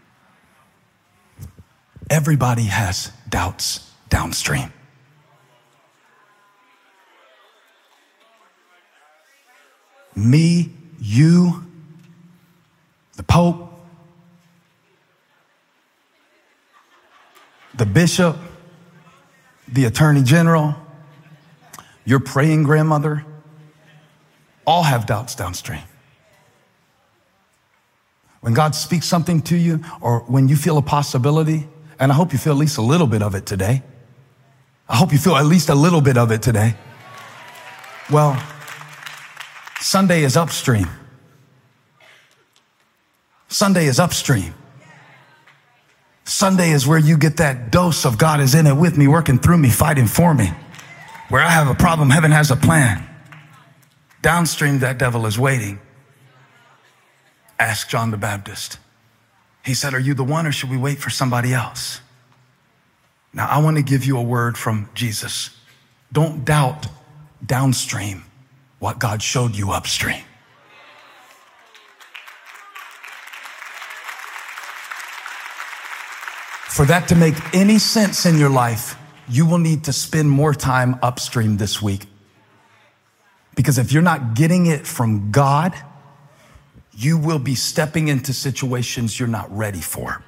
Everybody has doubts downstream. Me, you, the Pope, the bishop, the attorney general, your praying grandmother, all have doubts downstream. When God speaks something to you, or when you feel a possibility, and I hope you feel at least a little bit of it today. I hope you feel at least a little bit of it today. Well, Sunday is upstream. Sunday is upstream. Sunday is where you get that dose of God is in it with me, working through me, fighting for me. Where I have a problem, heaven has a plan. Downstream, that devil is waiting. Ask John the Baptist. He said, are you the one, or should we wait for somebody else? Now, I want to give you a word from Jesus. Don't doubt downstream what God showed you upstream. For that to make any sense in your life, you will need to spend more time upstream this week. Because if you're not getting it from God, you will be stepping into situations you're not ready for.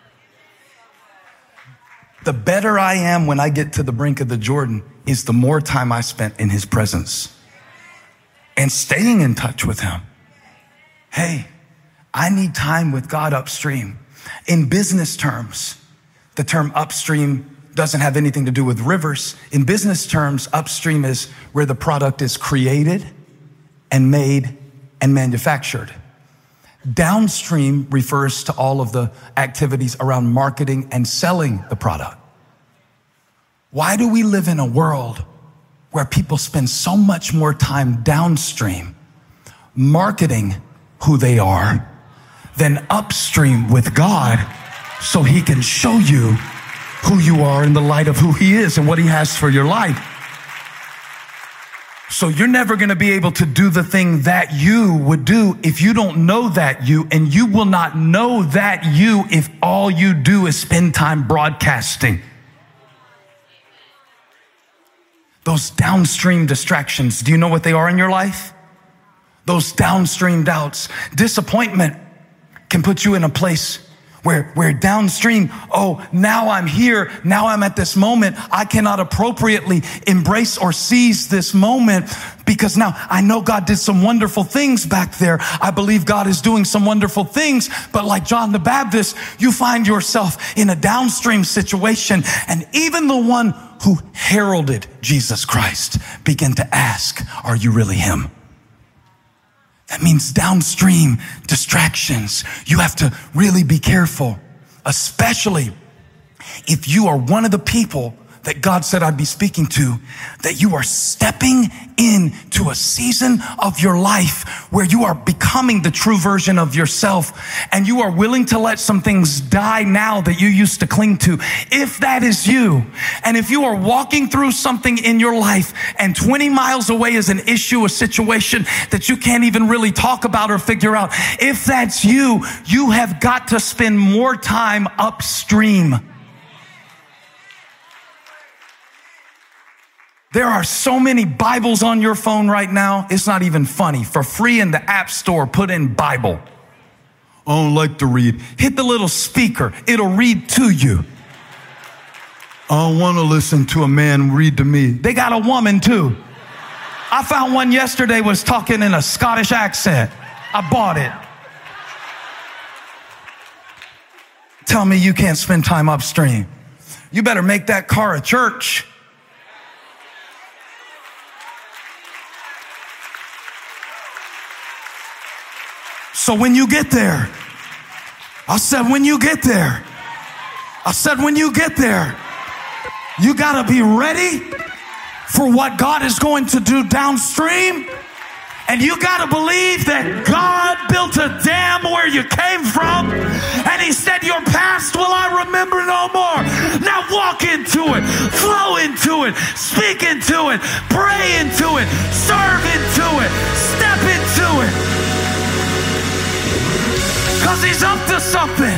The better I am when I get to the brink of the Jordan is the more time I spent in his presence and staying in touch with him. Hey, I need time with God upstream. In business terms, the term upstream doesn't have anything to do with rivers. In business terms, upstream is where the product is created and made and manufactured. Downstream refers to all of the activities around marketing and selling the product. Why do we live in a world where people spend so much more time downstream marketing who they are than upstream with God so he can show you who you are in the light of who he is and what he has for your life? So you're never going to be able to do the thing that you would do if you don't know that you, and you will not know that you if all you do is spend time broadcasting. Those downstream distractions, do you know what they are in your life? Those downstream doubts. Disappointment can put you in a place where downstream, oh, now I'm here, now I'm at this moment, I cannot appropriately embrace or seize this moment because now I know God did some wonderful things back there. I believe God is doing some wonderful things, but like John the Baptist, you find yourself in a downstream situation, and even the one who heralded Jesus Christ began to ask, are you really him? That means downstream distractions. You have to really be careful, especially if you are one of the people that God said I'd be speaking to, that you are stepping into a season of your life where you are becoming the true version of yourself, and you are willing to let some things die now that you used to cling to. If that is you, and if you are walking through something in your life and 20 miles away is an issue, a situation that you can't even really talk about or figure out, if that's you, you have got to spend more time upstream. There are so many Bibles on your phone right now. It's not even funny. For free in the App Store, put in Bible. I don't like to read. Hit the little speaker. It'll read to you. I don't want to listen to a man read to me. They got a woman too. I found one yesterday was talking in a Scottish accent. I bought it. Tell me you can't spend time upstream. You better make that car a church. So when you get there, I said when you get there, you gotta be ready for what God is going to do downstream. And you gotta believe that God built a dam where you came from, and he said, your past will I remember no more. Now walk into it, flow into it, speak into it, pray into it, serve into it, step into it. Because he's up to something.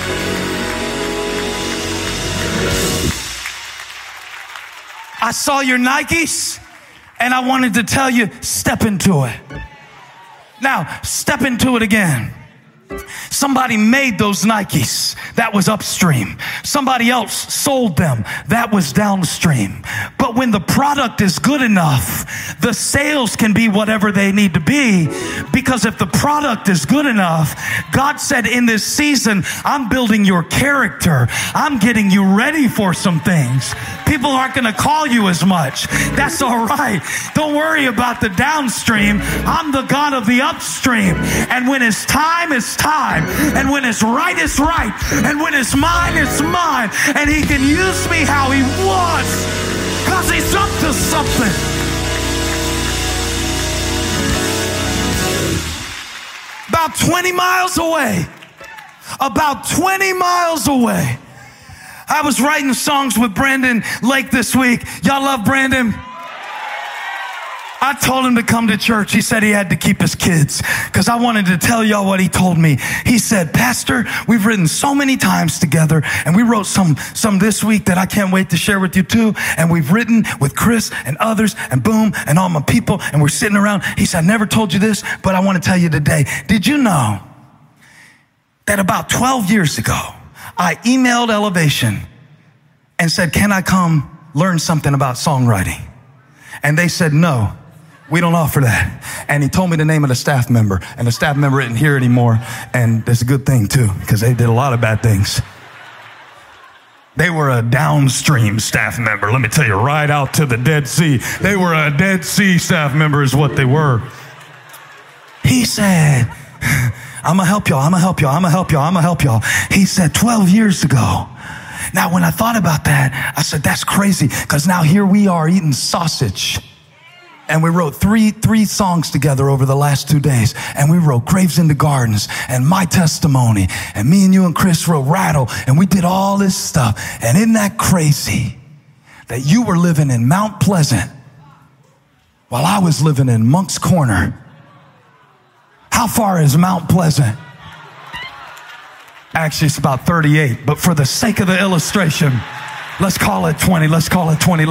I saw your Nikes, and I wanted to tell you, step into it. Now, step into it again. Somebody made those Nikes. That was upstream. Somebody else sold them. That was downstream. But when the product is good enough, the sales can be whatever they need to be, because if the product is good enough, God said in this season, I'm building your character. I'm getting you ready for some things. People aren't going to call you as much. That's all right. Don't worry about the downstream. I'm the God of the upstream. And when it's time, it's time. And when it's right, it's right. And when it's mine, it's mine. And he can use me how he wants, because he's up to something. About 20 miles away, I was writing songs with Brandon Lake this week. Y'all love Brandon? I told him to come to church. He said he had to keep his kids, because I wanted to tell y'all what he told me. He said, Pastor, we've written so many times together, and we wrote some this week that I can't wait to share with you too. And we've written with Chris and others and Boom and all my people, and we're sitting around. He said, I never told you this, but I want to tell you today. Did you know that about 12 years ago, I emailed Elevation and said, can I come learn something about songwriting? And they said, no, we don't offer that. And he told me the name of the staff member, and the staff member isn't here anymore. And that's a good thing too, because they did a lot of bad things. They were a downstream staff member. Let me tell you, right out to the Dead Sea. They were a Dead Sea staff member is what they were. He said, I'm going to help y'all. He said 12 years ago. Now, when I thought about that, I said, that's crazy, because now here we are eating sausage. And we wrote three songs together over the last 2 days. And we wrote Graves in the Gardens and My Testimony. And me and you and Chris wrote Rattle. And we did all this stuff. And isn't that crazy that you were living in Mount Pleasant while I was living in Moncks Corner? How far is Mount Pleasant? Actually, it's about 38. But for the sake of the illustration, let's call it 20. Let's call it 20.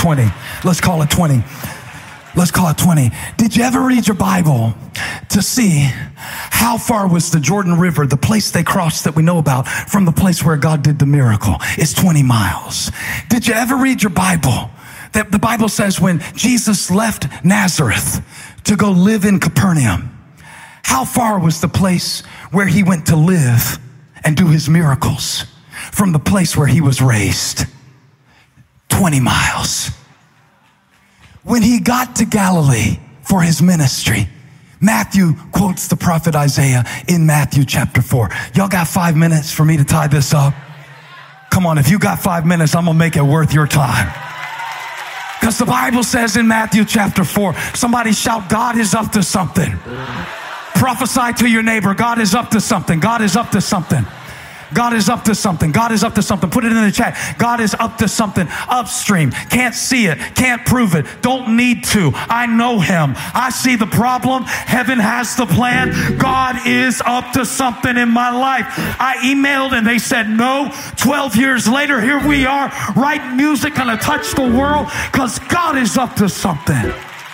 Did you ever read your Bible to see how far was the Jordan River, the place they crossed that we know about, from the place where God did the miracle? It's 20 miles. Did you ever read your Bible that the Bible says when Jesus left Nazareth to go live in Capernaum, how far was the place where he went to live and do his miracles from the place where he was raised? 20 miles. When he got to Galilee for his ministry, Matthew quotes the prophet Isaiah in Matthew chapter 4. Y'all got 5 minutes for me to tie this up? Come on, if you got 5 minutes, I'm going to make it worth your time. Because the Bible says in Matthew chapter 4, somebody shout, God is up to something. Prophesy to your neighbor, God is up to something. God is up to something. God is up to something. God is up to something. Put it in the chat. God is up to something upstream. Can't see it. Can't prove it. Don't need to. I know him. I see the problem. Heaven has the plan. God is up to something in my life. I emailed and they said no. 12 years later, here we are, writing music gonna touch the world because God is up to something.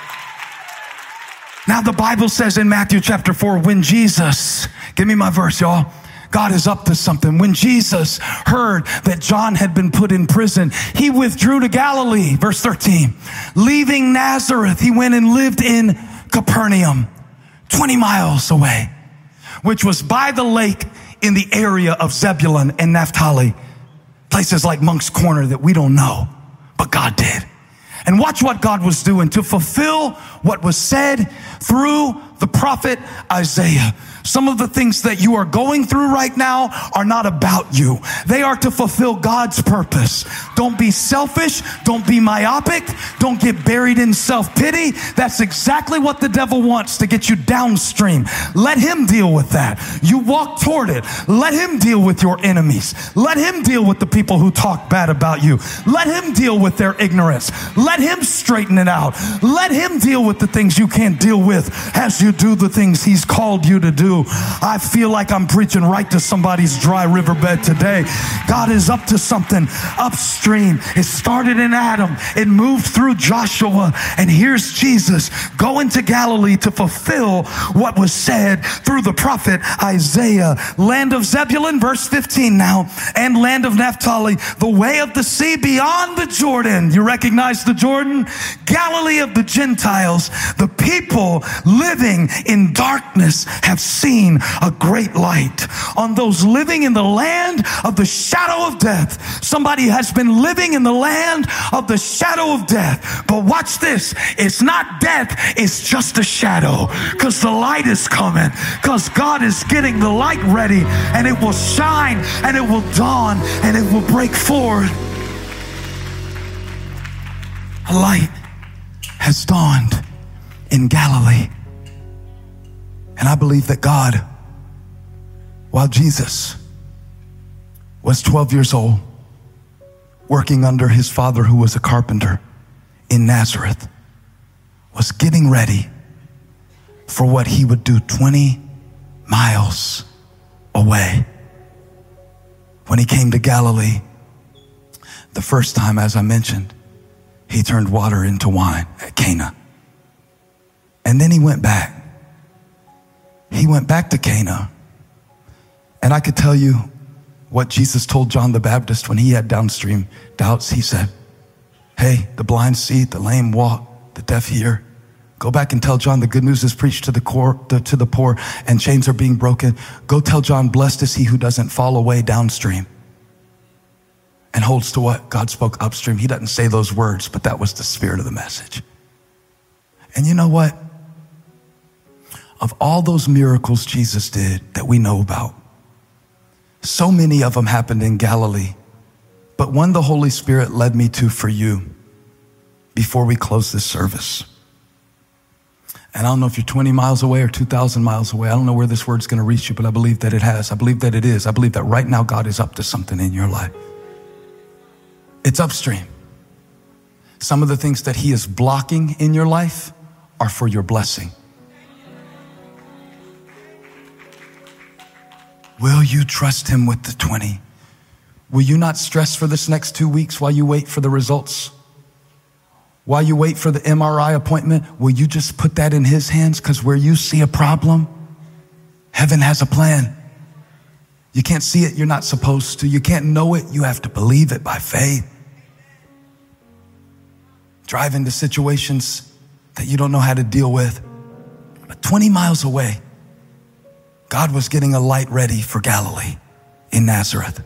Now the Bible says in Matthew chapter 4, when Jesus, give me my verse, y'all. God is up to something. When Jesus heard that John had been put in prison, he withdrew to Galilee. Verse 13, leaving Nazareth, he went and lived in Capernaum, 20 miles away, which was by the lake in the area of Zebulun and Naphtali, places like Moncks Corner that we don't know, but God did. And watch what God was doing to fulfill what was said through the prophet Isaiah. Some of the things that you are going through right now are not about you. They are to fulfill God's purpose. Don't be selfish. Don't be myopic. Don't get buried in self-pity. That's exactly what the devil wants, to get you downstream. Let him deal with that. You walk toward it. Let him deal with your enemies. Let him deal with the people who talk bad about you. Let him deal with their ignorance. Let him straighten it out. Let him deal with the things you can't deal with as you do the things he's called you to do. you. I feel like I'm preaching right to somebody's dry riverbed today. God is up to something upstream. It started in Adam. It moved through Joshua. And here's Jesus going to Galilee to fulfill what was said through the prophet Isaiah. Land of Zebulun, verse 15 now, and land of Naphtali, the way of the sea beyond the Jordan. You recognize the Jordan? Galilee of the Gentiles. The people living in darkness have seen a great light. On those living in the land of the shadow of death. Somebody has been living in the land of the shadow of death. But watch this. It's not death. It's just a shadow. Because the light is coming. Because God is getting the light ready. And it will shine. And it will dawn. And it will break forth. A light has dawned in Galilee. And I believe that God, while Jesus was 12 years old, working under his father who was a carpenter in Nazareth, was getting ready for what he would do 20 miles away. When he came to Galilee, the first time, as I mentioned, he turned water into wine at Cana. And then he went back. He went back to Cana. And I could tell you what Jesus told John the Baptist when he had downstream doubts. He said, hey, the blind see, the lame walk, the deaf hear. Go back and tell John the good news is preached to the poor and chains are being broken. Go tell John, blessed is he who doesn't fall away downstream and holds to what God spoke upstream. He doesn't say those words, but that was the spirit of the message. And you know what? Of all those miracles Jesus did that we know about, so many of them happened in Galilee. But one the Holy Spirit led me to for you before we close this service. And I don't know if you're 20 miles away or 2,000 miles away. I don't know where this word's going to reach you, but I believe that it has. I believe that it is. I believe that right now God is up to something in your life. It's upstream. Some of the things that he is blocking in your life are for your blessing. Will you trust him with the 20? Will you not stress for this next 2 weeks while you wait for the results? While you wait for the MRI appointment, will you just put that in his hands? Because where you see a problem, heaven has a plan. You can't see it, you're not supposed to. You can't know it, you have to believe it by faith. Drive into situations that you don't know how to deal with. But 20 miles away, God was getting a light ready for Galilee in Nazareth.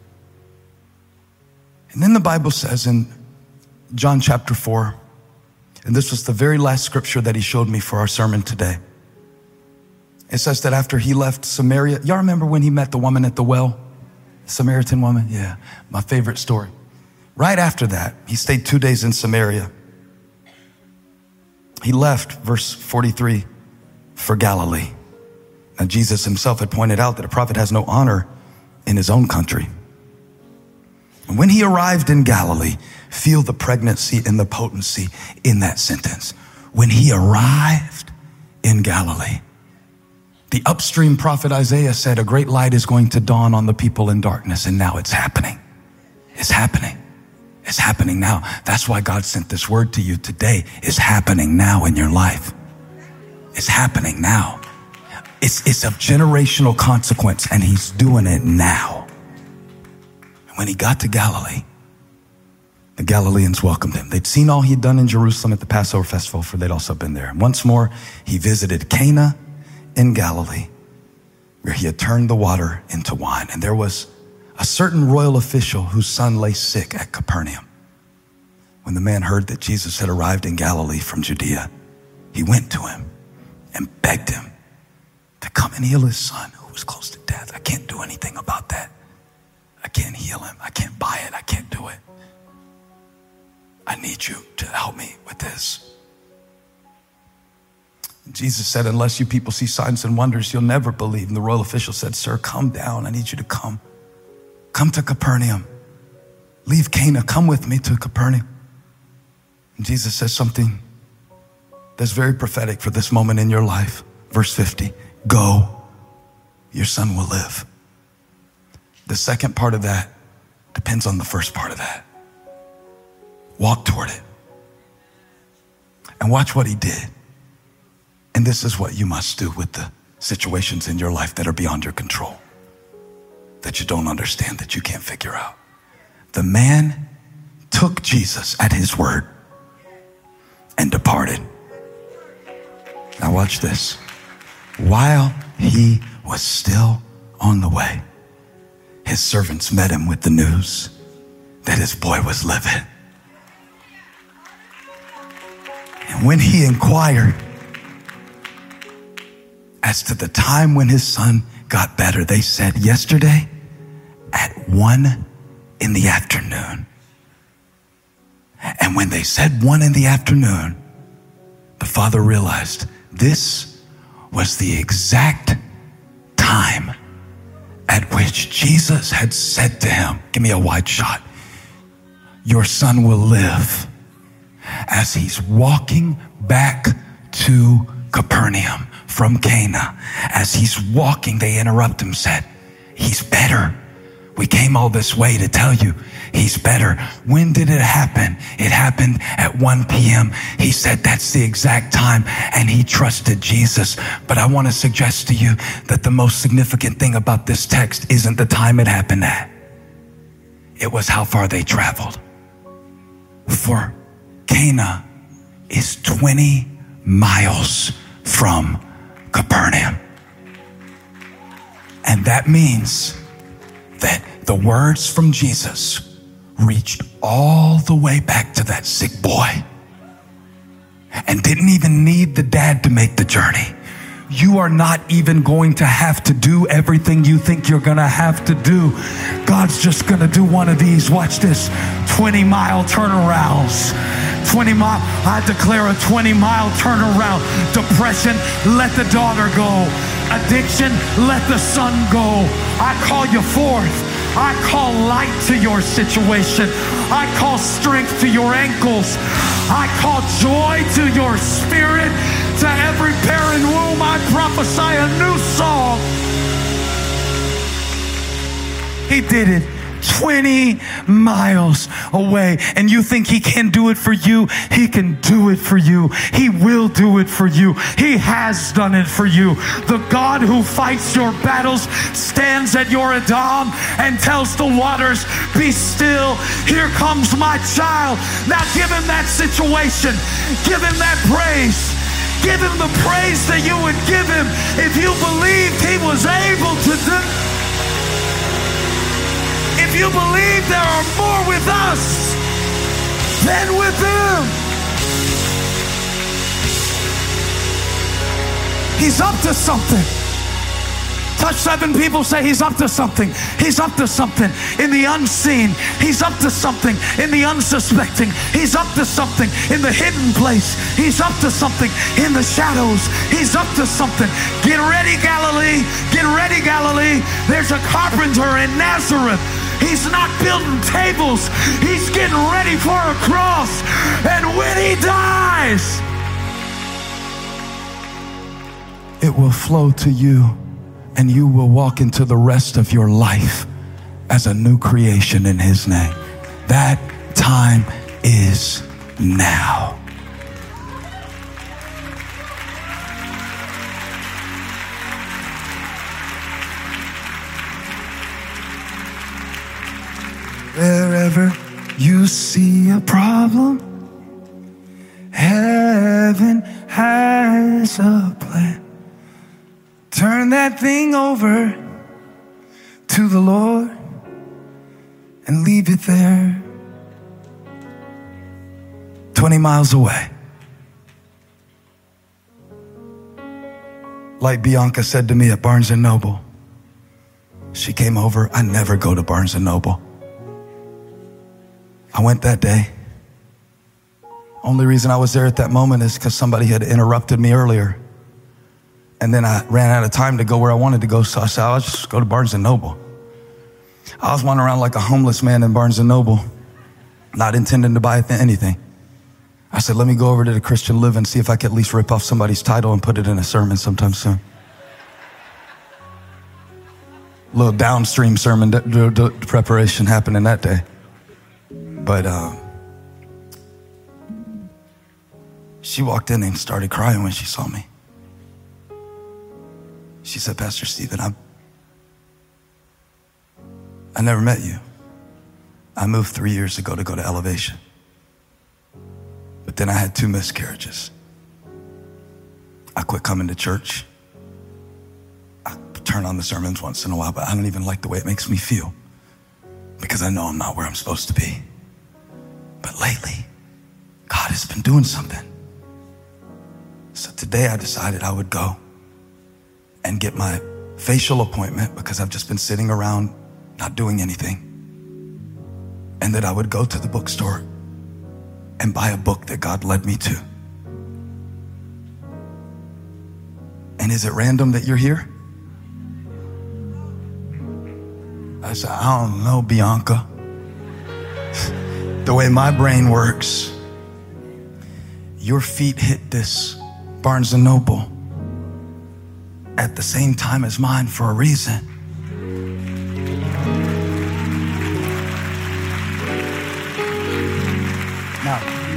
And then the Bible says in John chapter 4, and this was the very last scripture that he showed me for our sermon today. It says that after he left Samaria, y'all remember when he met the woman at the well? Samaritan woman? Yeah, my favorite story. Right after that, he stayed 2 days in Samaria. He left, verse 43, for Galilee. Now, Jesus himself had pointed out that a prophet has no honor in his own country. And when he arrived in Galilee, feel the pregnancy and the potency in that sentence. When he arrived in Galilee, the upstream prophet Isaiah said, a great light is going to dawn on the people in darkness. And now it's happening. It's happening. It's happening now. That's why God sent this word to you today. It's happening now in your life. It's happening now. It's of generational consequence, and he's doing it now. When he got to Galilee, the Galileans welcomed him. They'd seen all he'd done in Jerusalem at the Passover festival, for they'd also been there. And once more, he visited Cana in Galilee, where he had turned the water into wine. And there was a certain royal official whose son lay sick at Capernaum. When the man heard that Jesus had arrived in Galilee from Judea, he went to him and begged him to come and heal his son who was close to death. I can't do anything about that. I can't heal him. I can't buy it. I can't do it. I need you to help me with this. Jesus said, unless you people see signs and wonders, you'll never believe. And the royal official said, sir, come down. I need you to come. Come to Capernaum. Leave Cana. Come with me to Capernaum. And Jesus says something that's very prophetic for this moment in your life. Verse 50, go your son will live. The second part of that depends on the first part of that. Walk toward it. And watch what he did. And this is what you must do with the situations in your life that are beyond your control, that you don't understand, that you can't figure out. The man took Jesus at his word and departed. Now watch this. While he was still on the way, his servants met him with the news that his boy was living. And when he inquired as to the time when his son got better, they said, yesterday at 1 in the afternoon. And when they said 1 in the afternoon, the father realized this was the exact time at which Jesus had said to him, give me a wide shot, your son will live. As he's walking back to Capernaum from Cana, as he's walking, they interrupt him, said, he's better. We came all this way to tell you he's better. When did it happen? It happened at 1 p.m. He said that's the exact time, and he trusted Jesus. But I want to suggest to you that the most significant thing about this text isn't the time it happened at. It was how far they traveled. For Cana is 20 miles from Capernaum. And that means that the words from Jesus reached all the way back to that sick boy and didn't even need the dad to make the journey. You are not even going to have to do everything you think you're going to have to do. God's just going to do one of these. Watch this. 20-mile turnarounds. 20-mile. I declare a 20-mile turnaround. Depression, let the daughter go. Addiction, let the son go. I call you forth. I call light to your situation. I call strength to your ankles. I call joy to your spirit. To every barren womb, I prophesy a new song. He did it 20 miles away. And you think he can do it for you? He can do it for you. He will do it for you. He has done it for you. The God who fights your battles stands at your Adam and tells the waters, be still. Here comes my child. Now give him that situation. Give him that praise. Give him the praise that you would give him if you believed he was able to do. If you believe there are more with us than with him. He's up to something. Touch 7 people, say he's up to something. He's up to something in the unseen. He's up to something in the unsuspecting. He's up to something in the hidden place. He's up to something in the shadows. He's up to something. Get ready, Galilee. Get ready, Galilee. There's a carpenter in Nazareth. He's not building tables. He's getting ready for a cross. And when he dies, it will flow to you. And you will walk into the rest of your life as a new creation in his name. That time is now. Wherever you see a problem, heaven has a plan. Turn that thing over to the Lord and leave it there. 20 miles away. Like Bianca said to me at Barnes & Noble. She came over. I never go to Barnes & Noble. I went that day. Only reason I was there at that moment is because somebody had interrupted me earlier. And then I ran out of time to go where I wanted to go, so I said, I'll just go to Barnes & Noble. I was wandering around like a homeless man in Barnes & Noble, not intending to buy anything. I said, let me go over to the Christian Live and see if I could at least rip off somebody's title and put it in a sermon sometime soon. little downstream sermon preparation happening that day. But she walked in and started crying when she saw me. She said, Pastor Stephen, I never met you. I moved 3 years ago to go to Elevation. But then I had 2 miscarriages. I quit coming to church. I turn on the sermons once in a while, but I don't even like the way it makes me feel because I know I'm not where I'm supposed to be. But lately, God has been doing something. So today I decided I would go and get my facial appointment because I've just been sitting around not doing anything. And that I would go to the bookstore and buy a book that God led me to. And is it random that you're here? I said, I don't know, Bianca. The way my brain works, your feet hit this Barnes & Noble at the same time as mine for a reason. Now,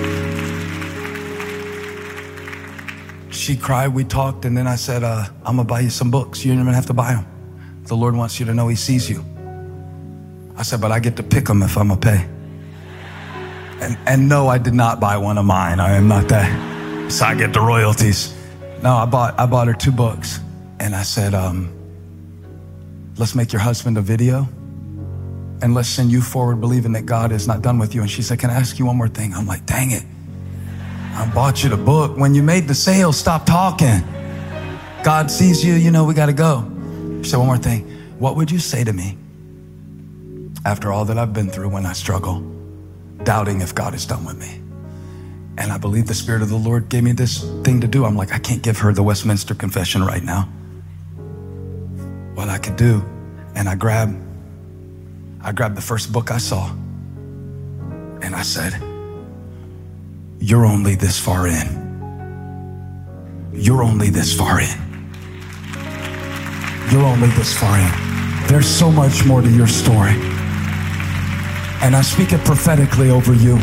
she cried, we talked, and then I said, I'm gonna buy you some books. You don't even have to buy them. The Lord wants you to know He sees you. I said, but I get to pick them if I'm gonna pay. And no, I did not buy one of mine. I am not that. So I get the royalties. No, I bought her 2 books. And I said, let's make your husband a video and let's send you forward believing that God is not done with you. And she said, can I ask you one more thing? I'm like, dang it. I bought you the book. When you made the sale, stop talking. God sees you, you know, we got to go. She said, one more thing. What would you say to me after all that I've been through when I struggle, doubting if God is done with me? And I believe the Spirit of the Lord gave me this thing to do. I'm like, I can't give her the Westminster Confession right now. What I could do, and I grabbed the first book I saw, and I said, you're only this far in. You're only this far in. You're only this far in. There's so much more to your story. And I speak it prophetically over you.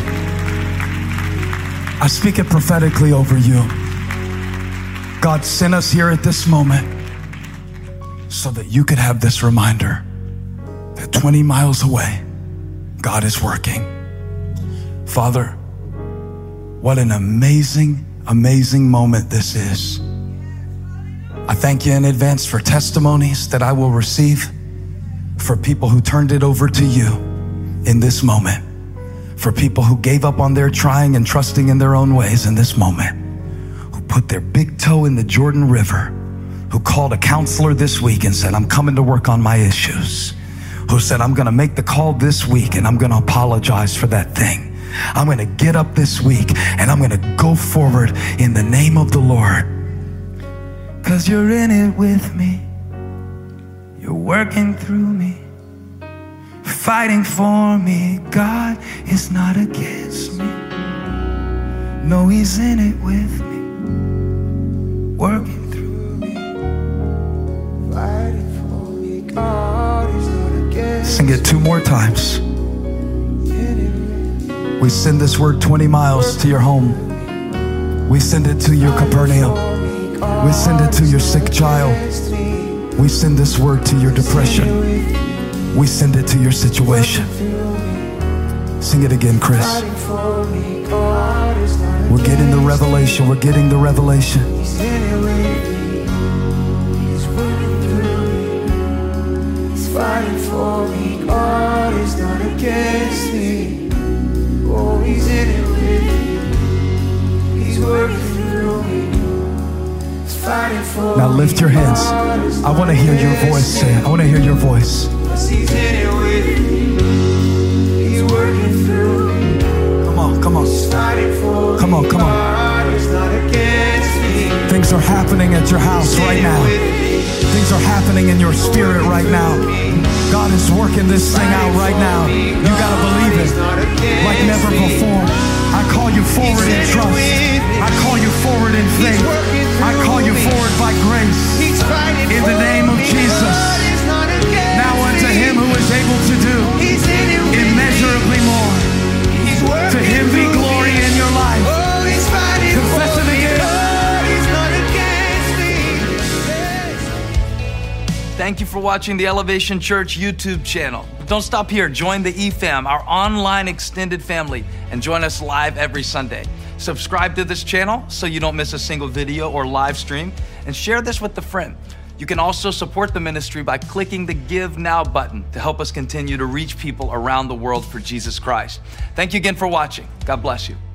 I speak it prophetically over you. God sent us here at this moment so that you could have this reminder that 20 miles away, God is working. Father, what an amazing, amazing moment this is. I thank you in advance for testimonies that I will receive, for people who turned it over to you in this moment, for people who gave up on their trying and trusting in their own ways in this moment, who put their big toe in the Jordan River, who called a counselor this week and said, I'm coming to work on my issues, who said, I'm going to make the call this week and I'm going to apologize for that thing. I'm going to get up this week and I'm going to go forward in the name of the Lord. 'Cause you're in it with me. You're working through me, fighting for me. God is not against me. No, He's in it with me, working through me, fighting for me. God is not against me. Sing it 2 more times. We send this word 20 miles to your home. We send it to your Capernaum. We send it to your sick child. We send this word to your depression. We send it to your situation. Sing it again, Chris. We're getting the revelation. We're getting the revelation. He's fighting for me. God is not against me. Oh, He's in it with me. He's working through me. He's fighting for me. Now lift your hands. I want to hear your voice say it. I want to hear your voice. He's in it with me. He's working through me. Come on, come on. He's fighting for me. Come on, come on. God is not against me. Things are happening at your house right now. Things are happening in your spirit right now. God is working this thing out right now. You gotta believe it like never before. I call you forward in trust. I call you forward in faith. I call you forward by grace. In the name of Jesus. Now Thank you for watching the Elevation Church YouTube channel. But don't stop here. Join the eFam, our online extended family, and join us live every Sunday. Subscribe to this channel so you don't miss a single video or live stream, and share this with a friend. You can also support the ministry by clicking the Give Now button to help us continue to reach people around the world for Jesus Christ. Thank you again for watching. God bless you.